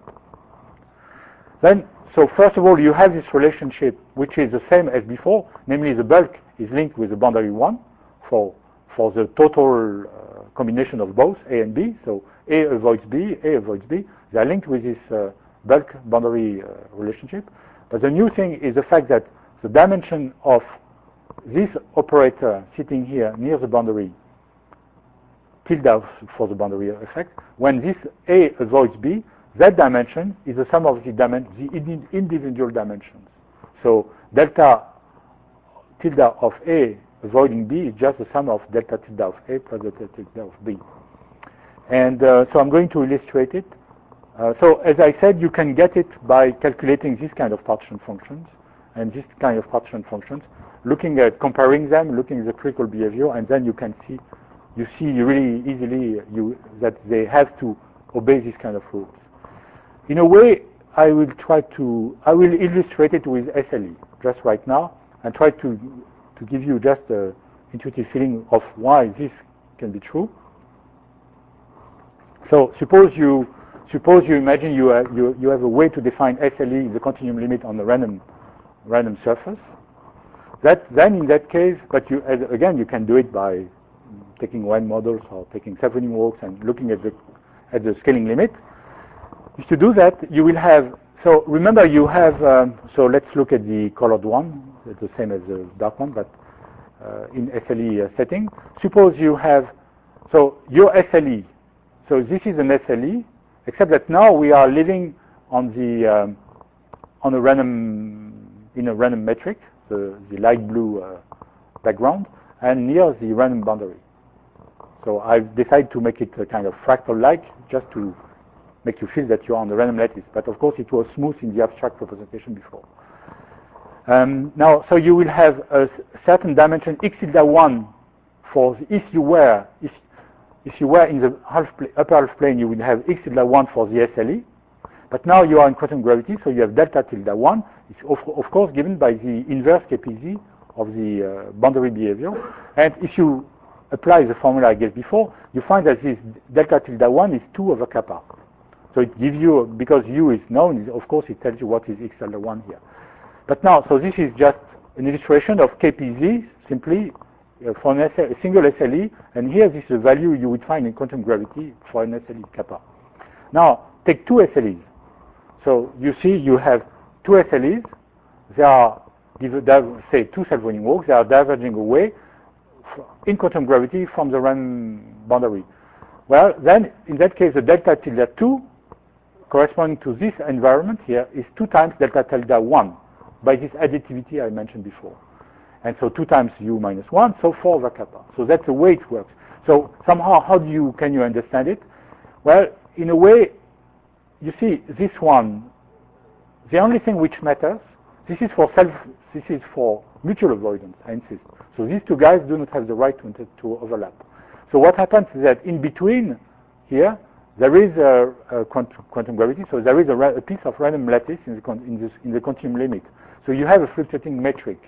Then, so first of all, you have this relationship, which is the same as before, namely the bulk is linked with the boundary one for, for the total uh, combination of both, A and B. So A avoids B, A avoids B. They are linked with this uh, bulk boundary uh, relationship. But the new thing is the fact that the dimension of this operator sitting here near the boundary, tilde for the boundary effect, when this A avoids B, that dimension is the sum of the, dimen the individual dimensions. So delta tilde of A avoiding B is just the sum of delta tilde of A plus delta tilde of B. And uh, so I'm going to illustrate it. Uh, so as I said, you can get it by calculating this kind of partition functions and this kind of partition functions, looking at comparing them, looking at the critical behavior, and then you can see, you see really easily you, that they have to obey this kind of rules. In a way, I will try to, I will illustrate it with S L E just right now and try to, to give you just an intuitive feeling of why this can be true. So suppose you, suppose you imagine you have, you, you have a way to define S L E, the continuum limit on the random, random surface. That, then in that case, but you, as, again, you can do it by taking one models or taking self-running walks and looking at the, at the scaling limit. If you do that, you will have, so remember you have, um, so let's look at the colored one. It's the same as the dark one, but uh, in S L E uh, setting. Suppose you have, so your S L E, so this is an S L E, except that now we are living on the, um, on a random, in a random metric, the, the light blue uh, background, and near the random boundary. So I've decided to make it a kind of fractal-like, just to make you feel that you're on the random lattice. But of course, it was smooth in the abstract representation before. Um, now, so you will have a certain dimension x tilde one for the, if you were if if you were in the half upper half plane, you will have x tilde one for the S L E. But now you are in quantum gravity, so you have delta tilde one. It's of, of course given by the inverse K P Z of the uh, boundary behavior. And if you apply the formula I gave before, you find that this delta tilde one is two over kappa. So it gives you, because U is known, of course it tells you what is x tilde one here. But now, so this is just an illustration of K P Z, simply uh, for an S L, a single S L E, and here this is a value you would find in quantum gravity for an S L E kappa. Now, take two S L Es. So you see you have two S L Es, they are, say, two self-running walks, they are diverging away in quantum gravity from the random boundary. Well, then, in that case, the delta tilde two corresponding to this environment here is two times delta tilde one by this additivity I mentioned before. And so two times u minus one, so four over kappa. So that's the way it works. So somehow, how do you, can you understand it? Well, in a way, you see, this one, the only thing which matters, this is for self, this is for mutual avoidance, I insist. So these two guys do not have the right to, to overlap. So what happens is that in between here, there is a, a quantum, quantum gravity, so there is a, a piece of random lattice in the, in, this, in the continuum limit. So you have a fluctuating metric.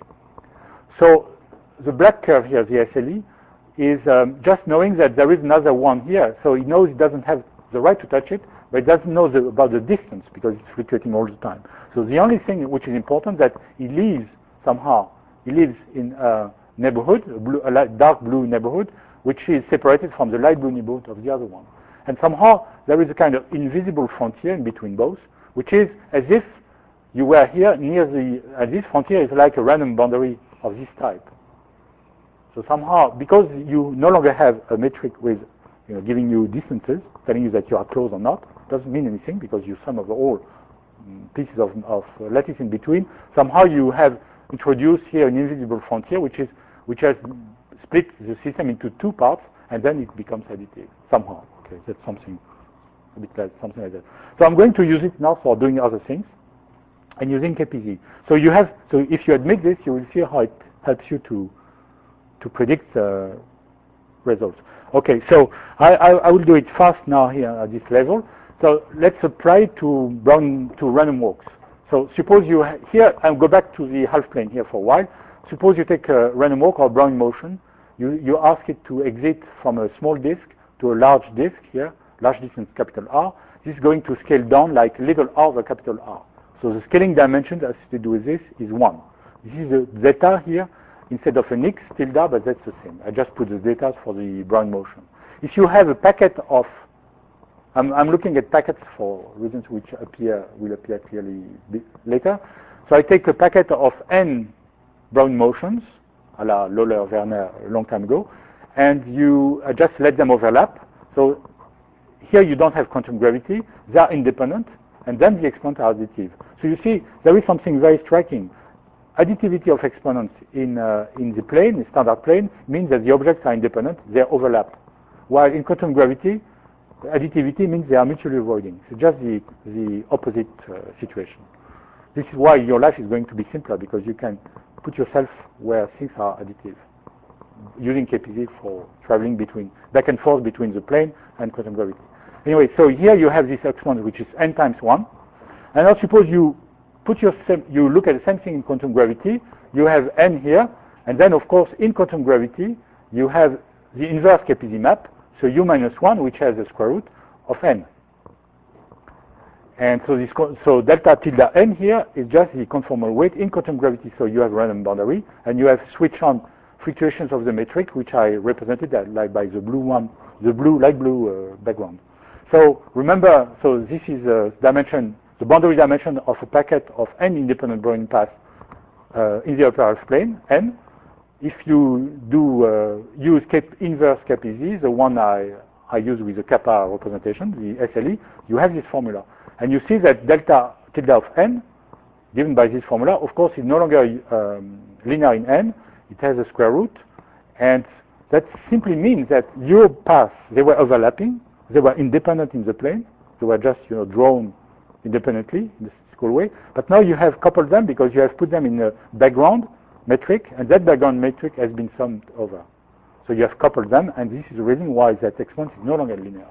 So the black curve here, the S L E, is um, just knowing that there is another one here. So it knows it doesn't have the right to touch it, but it doesn't know the, about the distance because it's fluctuating all the time. So the only thing which is important that it lives somehow, it lives in a neighborhood, a, blue, a light, dark blue neighborhood, which is separated from the light blue neighborhood of the other one. And somehow there is a kind of invisible frontier in between both, which is as if you were here near the, uh, this frontier is like a random boundary of this type. So somehow, because you no longer have a metric with, you know, giving you distances, telling you that you are close or not, doesn't mean anything because you sum over all um, pieces of, of uh, lattice in between. Somehow you have introduced here an invisible frontier, which is which has split the system into two parts, and then it becomes additive somehow. Okay, that's something a bit like something like that. So I'm going to use it now for doing other things, and using K P Z. So you have, so if you admit this, you will see how it helps you to to predict uh, results. Okay, so I, I, I will do it fast now here at this level. So let's apply it to Brown to random walks. So suppose you ha here, I'll go back to the half plane here for a while. Suppose you take a random walk or Brown motion. You you ask it to exit from a small disk to a large disk here, large distance capital R. This is going to scale down like little r over capital R. So the scaling dimension associated with this is one. This is the zeta here instead of an x tilde, but that's the same. I just put the zeta for the Brown motion. if you have a packet of, I'm, I'm looking at packets for reasons which appear will appear clearly later. So I take a packet of n Brown motions, a la Löhler-Werner a long time ago, and you uh, just let them overlap. So here you don't have quantum gravity, they are independent, and then the exponents are additive. So you see, there is something very striking. Additivity of exponents in, uh, in the plane, the standard plane, means that the objects are independent, they overlap. While in quantum gravity, additivity means they are mutually avoiding. So just the, the opposite uh, situation. This is why your life is going to be simpler, because you can put yourself where things are additive, using K P Z for traveling between, back and forth between the plane and quantum gravity. Anyway, so here you have this exponent, which is n times one. And now suppose you put your, you look at the same thing in quantum gravity, you have n here, and then of course in quantum gravity, you have the inverse K P Z map, so u minus one, which has the square root of n. And so this, so delta tilde n here is just the conformal weight in quantum gravity, so you have random boundary, and you have switch-on fluctuations of the metric, which I represented that, like by the blue one, the blue, light blue uh, background. So remember, so this is a dimension, the boundary dimension of a packet of n independent Brownian paths uh, in the upper half plane, n. If you do uh, use K inverse K P Z, the one I, I use with the kappa representation, the S L E, you have this formula. And you see that delta tilde of n, given by this formula, of course, is no longer um, linear in n. It has a square root. And that simply means that your paths, they were overlapping. They were independent in the plane. They were just, you know, drawn independently in the statistical way. But now you have coupled them because you have put them in a background metric, and that background metric has been summed over. So you have coupled them, and this is the reason why that exponent is no longer linear.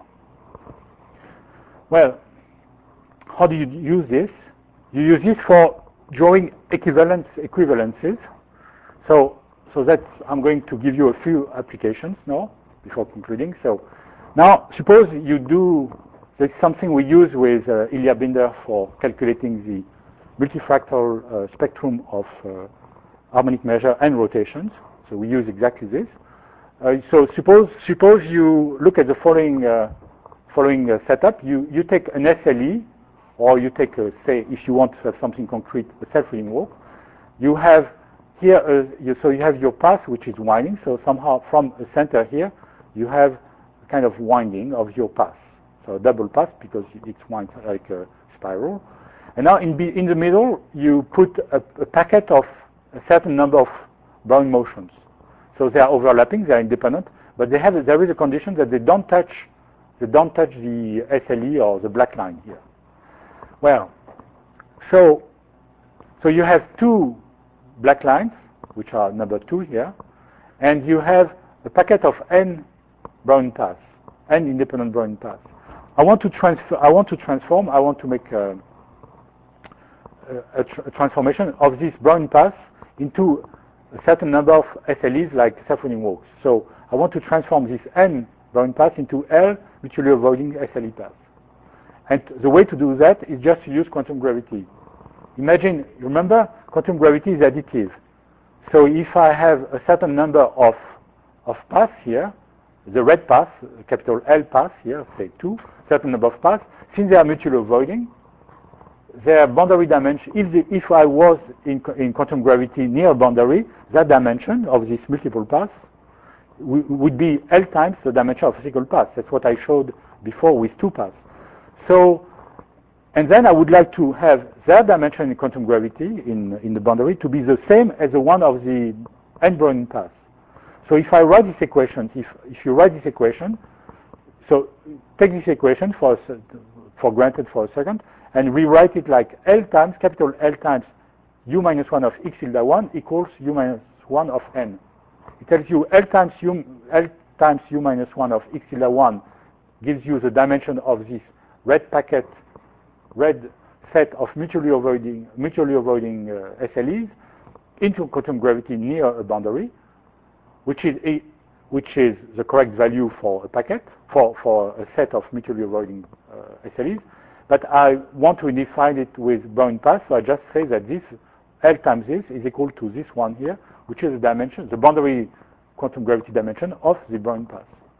Well, how do you use this? You use this for drawing equivalence equivalences. So, so that I'm going to give you a few applications now before concluding. So, now suppose you do. There's something we use with uh, Ilya Binder for calculating the multifractal uh, spectrum of uh, harmonic measure and rotations. So we use exactly this. Uh, so suppose suppose you look at the following uh, following uh, setup. You you take an S L E, or you take a, say, if you want to have something concrete, a self-reading walk. You have here, uh, you, so you have your path which is winding. So somehow from a center here, you have a kind of winding of your path. So a double path because it's winds like a spiral. And now in, in the middle, you put a, a packet of a certain number of Brown motions. So they are overlapping, they are independent, but they have there is a condition that they don't touch they don't touch the S L E or the black line here. Well, so so you have two black lines, which are number two here, and you have a packet of n Brown paths, n independent Brown paths. I want to transfer. I want to transform. I want to make a, a, a transformation of this Brown path into a certain number of S L Es like self-reading walks. So I want to transform this n Brown path into L mutually avoiding S L E paths. And the way to do that is just to use quantum gravity. Imagine, remember, quantum gravity is additive. So if I have a certain number of of paths here, the red path, capital L path here, say two, certain number of paths, since they are mutually avoiding, their boundary dimension, if, the, if I was in, in quantum gravity near a boundary, that dimension of these multiple paths w would be L times the dimension of a single path. That's what I showed before with two paths. So, and then I would like to have their dimension in quantum gravity in, in the boundary to be the same as the one of the n Brownian paths. So if I write this equation, if, if you write this equation, so take this equation for, for granted for a second, and rewrite it like L times, capital L times u minus one of x tilde one equals u minus one of n. It tells you L times u, L times u minus one of x tilde one gives you the dimension of this red packet, red set of mutually avoiding, mutually avoiding uh, S L Es into quantum gravity near a boundary, which is a, which is the correct value for a packet, for, for a set of mutually avoiding uh, S L Es. But I want to define it with Brown path, so I just say that this L times this is equal to this one here, which is the dimension, the boundary quantum gravity dimension of the Brown path.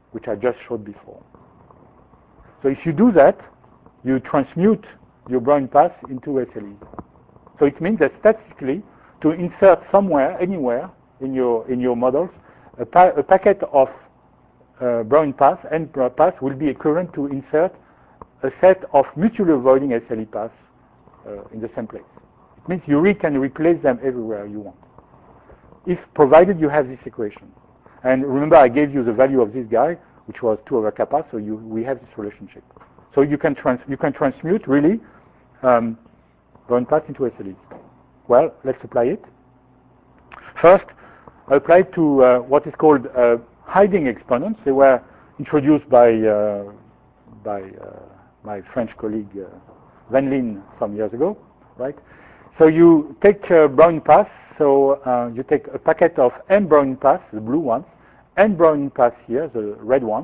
which I just showed before. So if you do that, you transmute your Brownian path into S L E. So it means that statistically, to insert somewhere, anywhere in your in your models, a, pa a packet of uh, Brownian paths and paths will be equivalent to insert a set of mutually avoiding S L E paths uh, in the same place. It means you re can replace them everywhere you want, if provided you have this equation. And remember, I gave you the value of this guy, which was two over kappa. So you we have this relationship. So you can trans you can transmute really um, Brownian paths into S L Es. Well, let's apply it. First, I applied to uh, what is called uh, hiding exponents. They were introduced by uh, by uh, my French colleague uh, Van Lien some years ago, right? So you take uh, Brownian paths. So uh, you take a packet of n Brownian paths, the blue ones, n Brownian paths here, the red ones,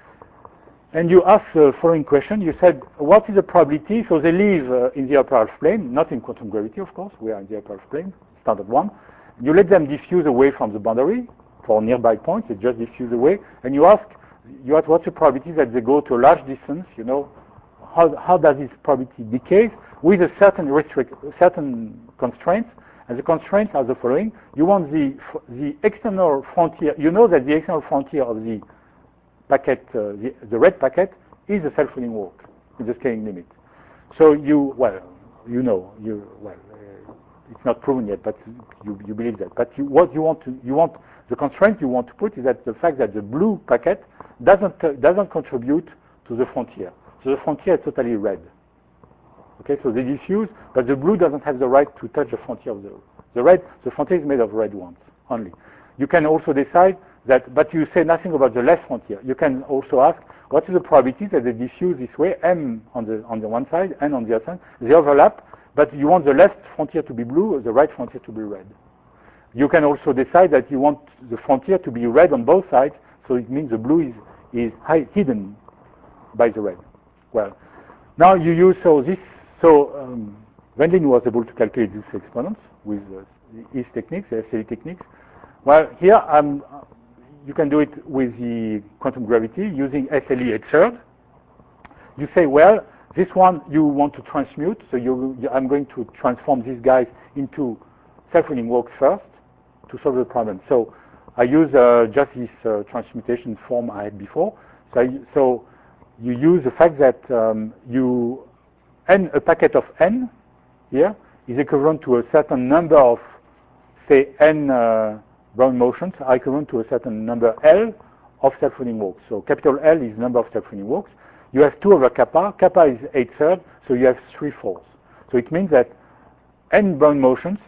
and you ask the following question. You said, what is the probability? So they live uh, in the upper half plane, not in quantum gravity, of course. We are in the upper half plane, standard one. You let them diffuse away from the boundary for nearby points. They just diffuse away, and you ask, you ask what's the probability that they go to a large distance? You know, how how does this probability decay with a certain restrict, certain constraints? And the constraints are the following. You want the the external frontier. You know that the external frontier of the packet, uh, the, the red packet, is a self-healing walk in the scaling limit. So you, well, you know, you well, uh, it's not proven yet, but you you believe that. But you, what you want to you want the constraint you want to put is that the fact that the blue packet doesn't uh, doesn't contribute to the frontier. So the frontier is totally red. Okay, so they diffuse, but the blue doesn't have the right to touch the frontier of the the red. The frontier is made of red ones only. You can also decide that, but you say nothing about the left frontier. You can also ask, what is the probability that they diffuse this way, m on the on the one side and on the other side? They overlap, but you want the left frontier to be blue or the right frontier to be red. You can also decide that you want the frontier to be red on both sides, so it means the blue is is hidden by the red. Well, now you use so this. So um, Van Lien was able to calculate these exponents with uh, his techniques, the S L E techniques. Well, here um, you can do it with the quantum gravity using S L E at third. You say, well, this one you want to transmute, so you, you, I'm going to transform these guys into self-healing walks first to solve the problem. So I use uh, just this uh, transmutation form I had before. So, I, so you use the fact that um, you n a packet of n here is equivalent to a certain number of, say, n uh, Brownian motions are equivalent to a certain number L of self-healing walks. So capital L is number of self-healing walks. You have two over kappa. Kappa is eight thirds, so you have three fourths. So it means that n Brownian motions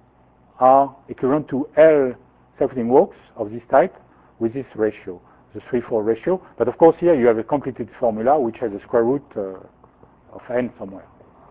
are equivalent to L self-healing walks of this type with this ratio, the three four ratio. But of course here you have a completed formula which has a square root uh, of n somewhere.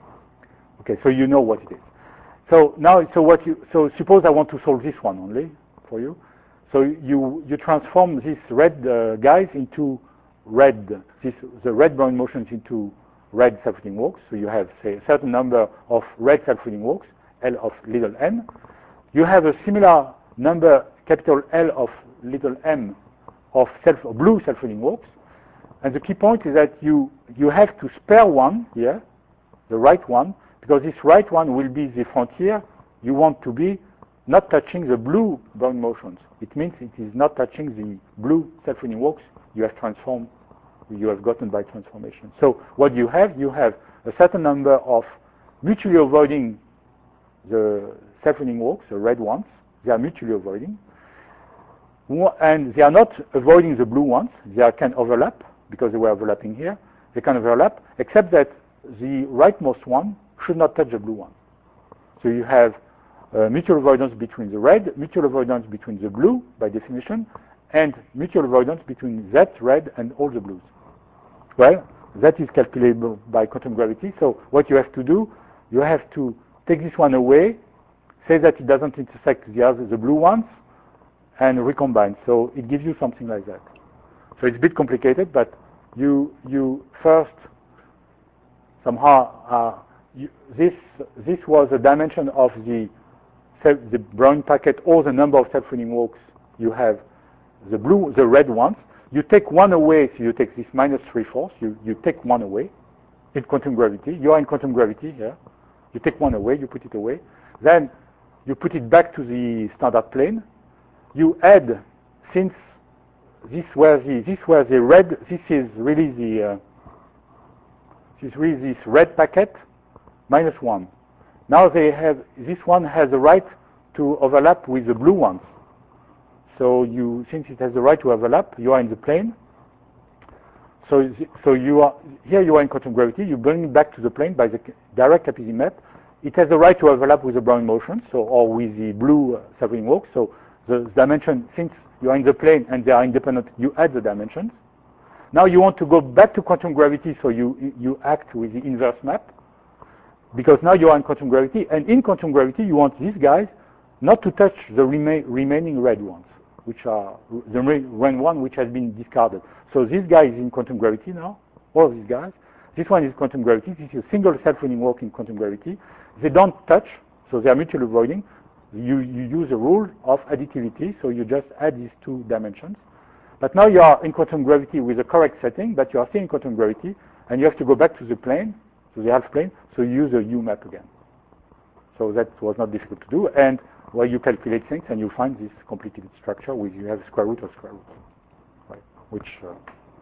Okay, so you know what it is. So now, so what you, so suppose I want to solve this one only for you. So you you transform these red uh, guys into red, this, the red Brownian motions into red self-healing walks. So you have, say, a certain number of red self-healing walks, L of little n. You have a similar number, capital L of little m, of self, blue self-healing walks. And the key point is that you you have to spare one here, the right one, because this right one will be the frontier you want to be not touching the blue Brownian motions. It means it is not touching the blue self-healing walks you have transformed, you have gotten by transformation. So what you have, you have a certain number of mutually avoiding the self-healing walks, the red ones. They are mutually avoiding. And they are not avoiding the blue ones. They can overlap, because they were overlapping here. They can overlap, except that the rightmost one should not touch the blue one. So you have uh, mutual avoidance between the red, mutual avoidance between the blue, by definition, and mutual avoidance between that red and all the blues. Well, that is calculable by quantum gravity. So what you have to do, you have to take this one away, say that it doesn't intersect the other, the blue ones, and recombine. So it gives you something like that. So it's a bit complicated, but you you first somehow uh, you, this this was a dimension of the self, the Brownian packet or the number of self-healing walks you have, the blue, the red ones. you take one away, so you take this minus three fourths, you, you take one away in quantum gravity. You are in quantum gravity here. You take one away, you put it away. Then you put it back to the standard plane. You add, since this were the, this were the red, this is really the, uh, this is really this red packet, minus one. Now they have, this one has the right to overlap with the blue ones. So you, since it has the right to overlap, you are in the plane. So, so you are, here you are in quantum gravity, you bring it back to the plane by the direct Kapisi map. It has the right to overlap with the Brownian motion, so, or with the blue uh, Savoy walk. So the dimension, since you are in the plane and they are independent, you add the dimensions. Now you want to go back to quantum gravity, so you, you act with the inverse map, because now you are in quantum gravity, and in quantum gravity you want these guys not to touch the rema remaining red ones, which are the red one which has been discarded. So this guy is in quantum gravity now, all of these guys. This one is quantum gravity. This is a single self-winning walk in quantum gravity. They don't touch, so they are mutually avoiding. You, you use a rule of additivity, so you just add these two dimensions. But now you are in quantum gravity with the correct setting, but you are still in quantum gravity, and you have to go back to the plane, to the half plane, so you use a U map again. So that was not difficult to do, and where you calculate things, and you find this complicated structure with you have square root of square root, right? Which, uh,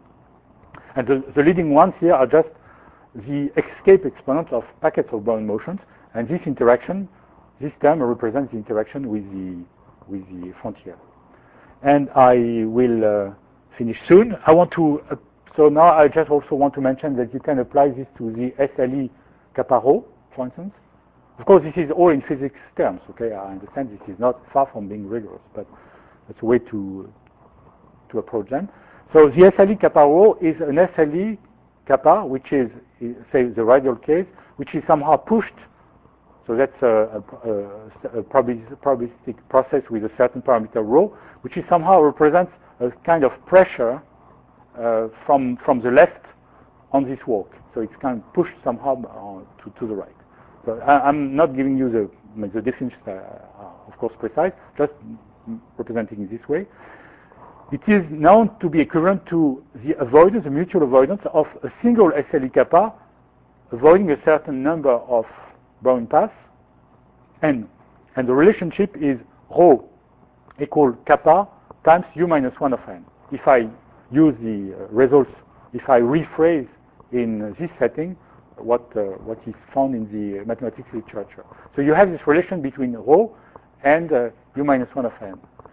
and the, the leading ones here are just the escape exponents of packets of Brownian motions, and this interaction, this term represents the interaction with the with the frontier. And I will uh, finish soon. I want to, uh, so now I just also want to mention that you can apply this to the S L E kappa rho, for instance. Of course, this is all in physics terms, okay? I understand this is not far from being rigorous, but it's a way to to approach them. So the S L E kappa rho is an S L E kappa, which is, say, the radial case, which is somehow pushed. So that's a, a, a, a probabilistic process with a certain parameter rho, which is somehow represents a kind of pressure uh, from from the left on this walk. So it's kind of pushed somehow uh, to to the right. So I, I'm not giving you the the definition, uh, of course, precise, just representing it this way. It is known to be equivalent to the avoidance, the mutual avoidance of a single S L E kappa avoiding a certain number of Brownian paths, n. And the relationship is rho equal kappa times u minus one of n. If I use the uh, results, if I rephrase in this setting what uh, what is found in the mathematics literature. So you have this relation between rho and uh, u minus one of n.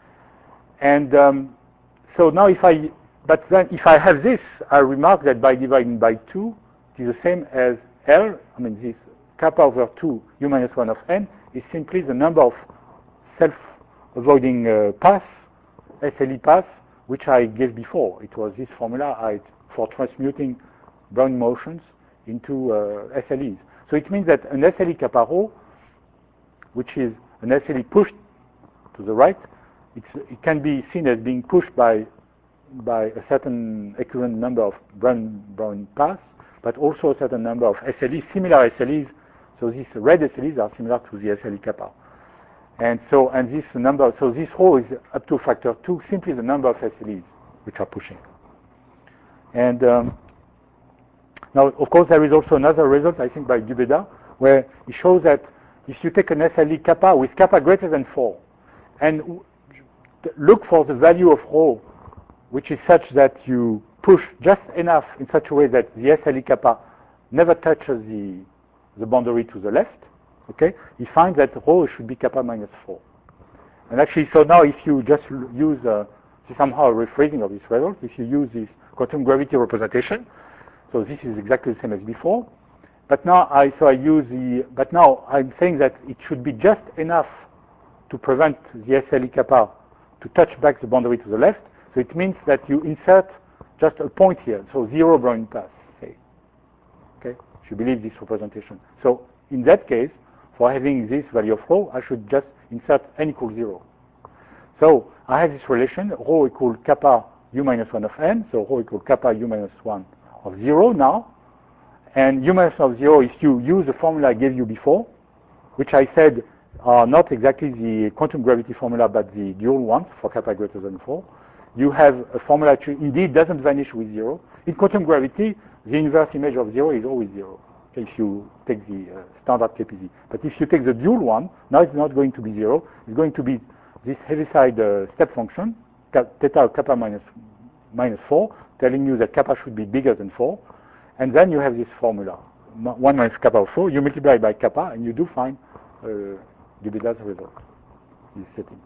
And um, so now if I, but then if I have this, I remark that by dividing by two, it is the same as L, I mean this kappa over two u minus one of n is simply the number of self-avoiding uh, paths, S L E paths, which I gave before. It was this formula I, for transmuting Brownian motions into uh, S L Es. So it means that an S L E kappa rho, which is an S L E pushed to the right, it's, it can be seen as being pushed by by a certain equivalent number of Brownian, Brownian paths, but also a certain number of S L Es, similar S L Es. So these red S L Es are similar to the S L E kappa. And so, and this number, so this rho is up to factor two, simply the number of S L Es which are pushing. And um, now, of course, there is also another result, I think, by Dubeda, where it shows that if you take an S L E kappa with kappa greater than four, and look for the value of rho, which is such that you push just enough in such a way that the S L E kappa never touches the, the boundary to the left, okay, you find that rho should be kappa minus four. And actually, so now if you just use uh, somehow a rephrasing of this result, if you use this quantum gravity representation, so this is exactly the same as before, but now I, so I use the, but now I'm saying that it should be just enough to prevent the S L E kappa to touch back the boundary to the left. So it means that you insert just a point here, so zero Brownian path, say. Okay, if you believe this representation. So in that case, for having this value of rho, I should just insert n equals zero. So I have this relation, rho equal kappa u minus one of n, so rho equal kappa u minus one of zero now. And u minus one of zero, if you use the formula I gave you before, which I said are not exactly the quantum gravity formula, but the dual ones for kappa greater than four, you have a formula which indeed doesn't vanish with zero. In quantum gravity, the inverse image of zero is always zero, okay, if you take the uh, standard K P Z. But if you take the dual one, now it's not going to be zero. It's going to be this Heaviside uh, step function, theta kappa minus, minus four, telling you that kappa should be bigger than four. And then you have this formula, one minus kappa of four. You multiply by kappa, and you do find uh, Dubedat's result, this setting.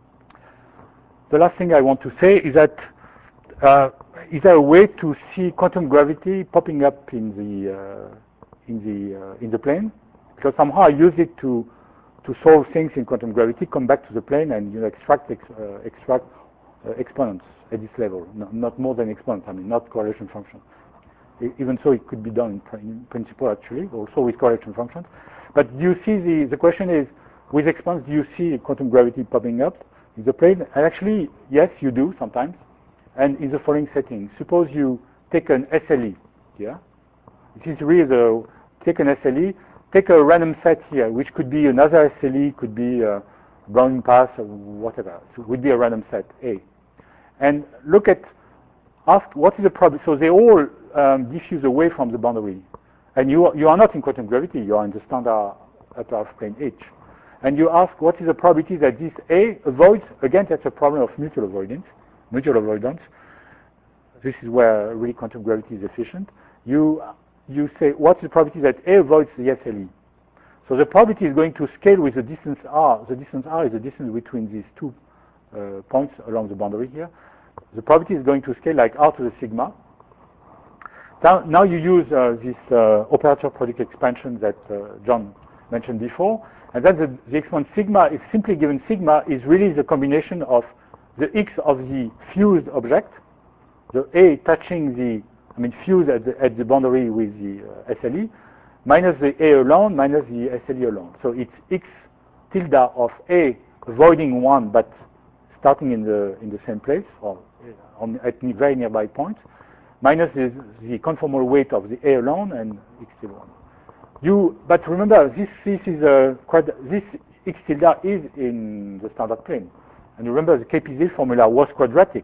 The last thing I want to say is that uh, is there a way to see quantum gravity popping up in the uh, in the uh, in the plane? Because somehow I use it to to solve things in quantum gravity, come back to the plane, and you know extract ex, uh, extract uh, exponents at this level, no, not more than exponents. I mean, not correlation functions. Even so, it could be done in, pr in principle actually, also with correlation functions. But do you see the the question is with exponents? Do you see quantum gravity popping up in the plane? And actually, yes, you do sometimes. And in the following setting, suppose you take an S L E, yeah? This is really the, take an S L E, take a random set here, which could be another S L E, could be a Brownian path, or whatever. So it would be a random set, A. And look at, ask what is the probability, so they all um, diffuse away from the boundary. And you, you are not in quantum gravity, you are in the standard upper half plane H. And you ask what is the probability that this A avoids, again that's a problem of mutual avoidance, mutual avoidance. This is where really quantum gravity is efficient. You, you say, what's the probability that A avoids the S L E? So the probability is going to scale with the distance R. The distance R is the distance between these two uh, points along the boundary here. The probability is going to scale like R to the sigma. Now, now you use uh, this uh, operator product expansion that uh, John mentioned before. And then the, the exponent sigma is simply given sigma is really the combination of the X of the fused object, the A touching the, I mean, fused at the, at the boundary with the uh, S L E, minus the A alone, minus the S L E alone. So it's X tilde of A avoiding one, but starting in the in the same place, or on, at very nearby points, minus the, the conformal weight of the A alone and X tilde one. You, but remember, this, this is a quite, this X tilde is in the standard plane. And remember, the K P Z formula was quadratic.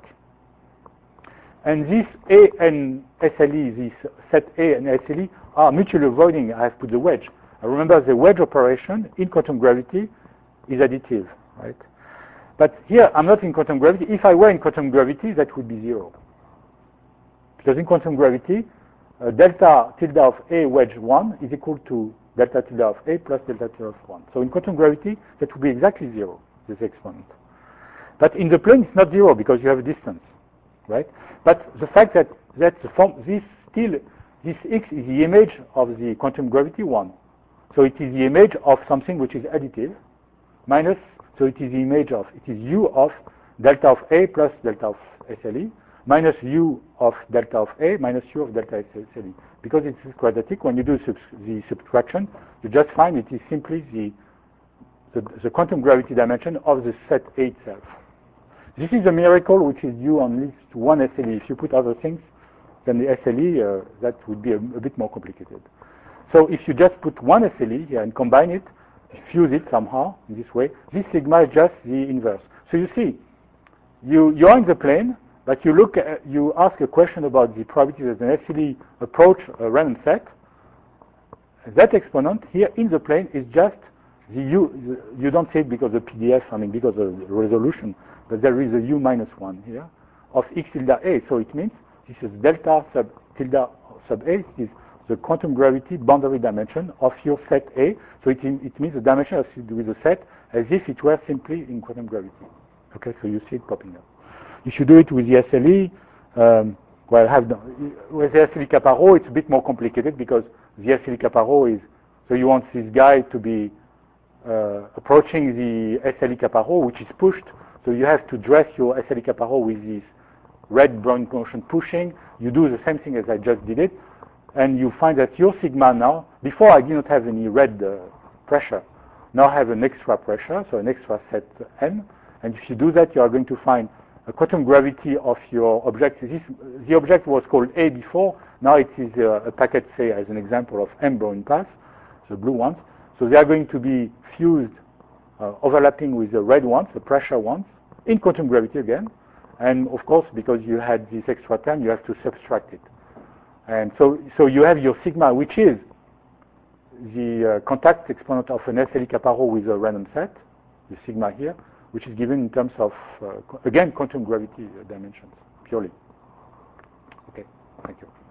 And this A and S L E, this set A and S L E, are mutually avoiding. I have put the wedge. I remember the wedge operation in quantum gravity is additive, right? But here, I'm not in quantum gravity. If I were in quantum gravity, that would be zero. Because in quantum gravity, uh, delta tilde of A wedge one is equal to delta tilde of A plus delta tilde of one. So in quantum gravity, that would be exactly zero, this exponent. But in the plane, it's not zero because you have a distance, right? But the fact that, that the form, this still, this X is the image of the quantum gravity one. So it is the image of something which is additive, minus, so it is the image of, it is U of delta of A plus delta of S L E, minus U of delta of A minus U of delta S L E. Because it is quadratic, when you do subs the subtraction, you just find it is simply the, the, the quantum gravity dimension of the set A itself. This is a miracle which is due on least one S L E. If you put other things than the S L E, uh, that would be a, a bit more complicated. So if you just put one S L E here and combine it, fuse it somehow in this way, this sigma is just the inverse. So you see, you, you are in the plane, but you look at, you ask a question about the probability that an S L E approach a random set. That exponent here in the plane is just the U. You don't say it because of the P D F, I mean because of the resolution, but there is a U minus one here of X tilde A. So it means this is delta sub tilde sub A. It is the quantum gravity boundary dimension of your set A. So it, it means the dimension of with the set as if it were simply in quantum gravity. Okay, so you see it popping up. If you do it with the S L E, um, well, have the, with the S L E kappa rho, it's a bit more complicated because the S L E kappa rho is, so you want this guy to be uh, approaching the S L E kappa rho, which is pushed. So you have to dress your S L E kappa rho with this red Brownian motion pushing. You do the same thing as I just did it, and you find that your sigma now, before I did not have any red uh, pressure, now I have an extra pressure, so an extra set M, and if you do that, you are going to find a quantum gravity of your object. This, the object was called A before, now it is uh, a packet, say, as an example of M Brownian paths, the blue ones. So they are going to be fused, uh, overlapping with the red ones, the pressure ones, in quantum gravity again. And of course, because you had this extra time, you have to subtract it. And so, so you have your sigma, which is the uh, contact exponent of an S L E kappa rho with a random set, the sigma here, which is given in terms of, uh, again, quantum gravity dimensions, purely. Okay, thank you.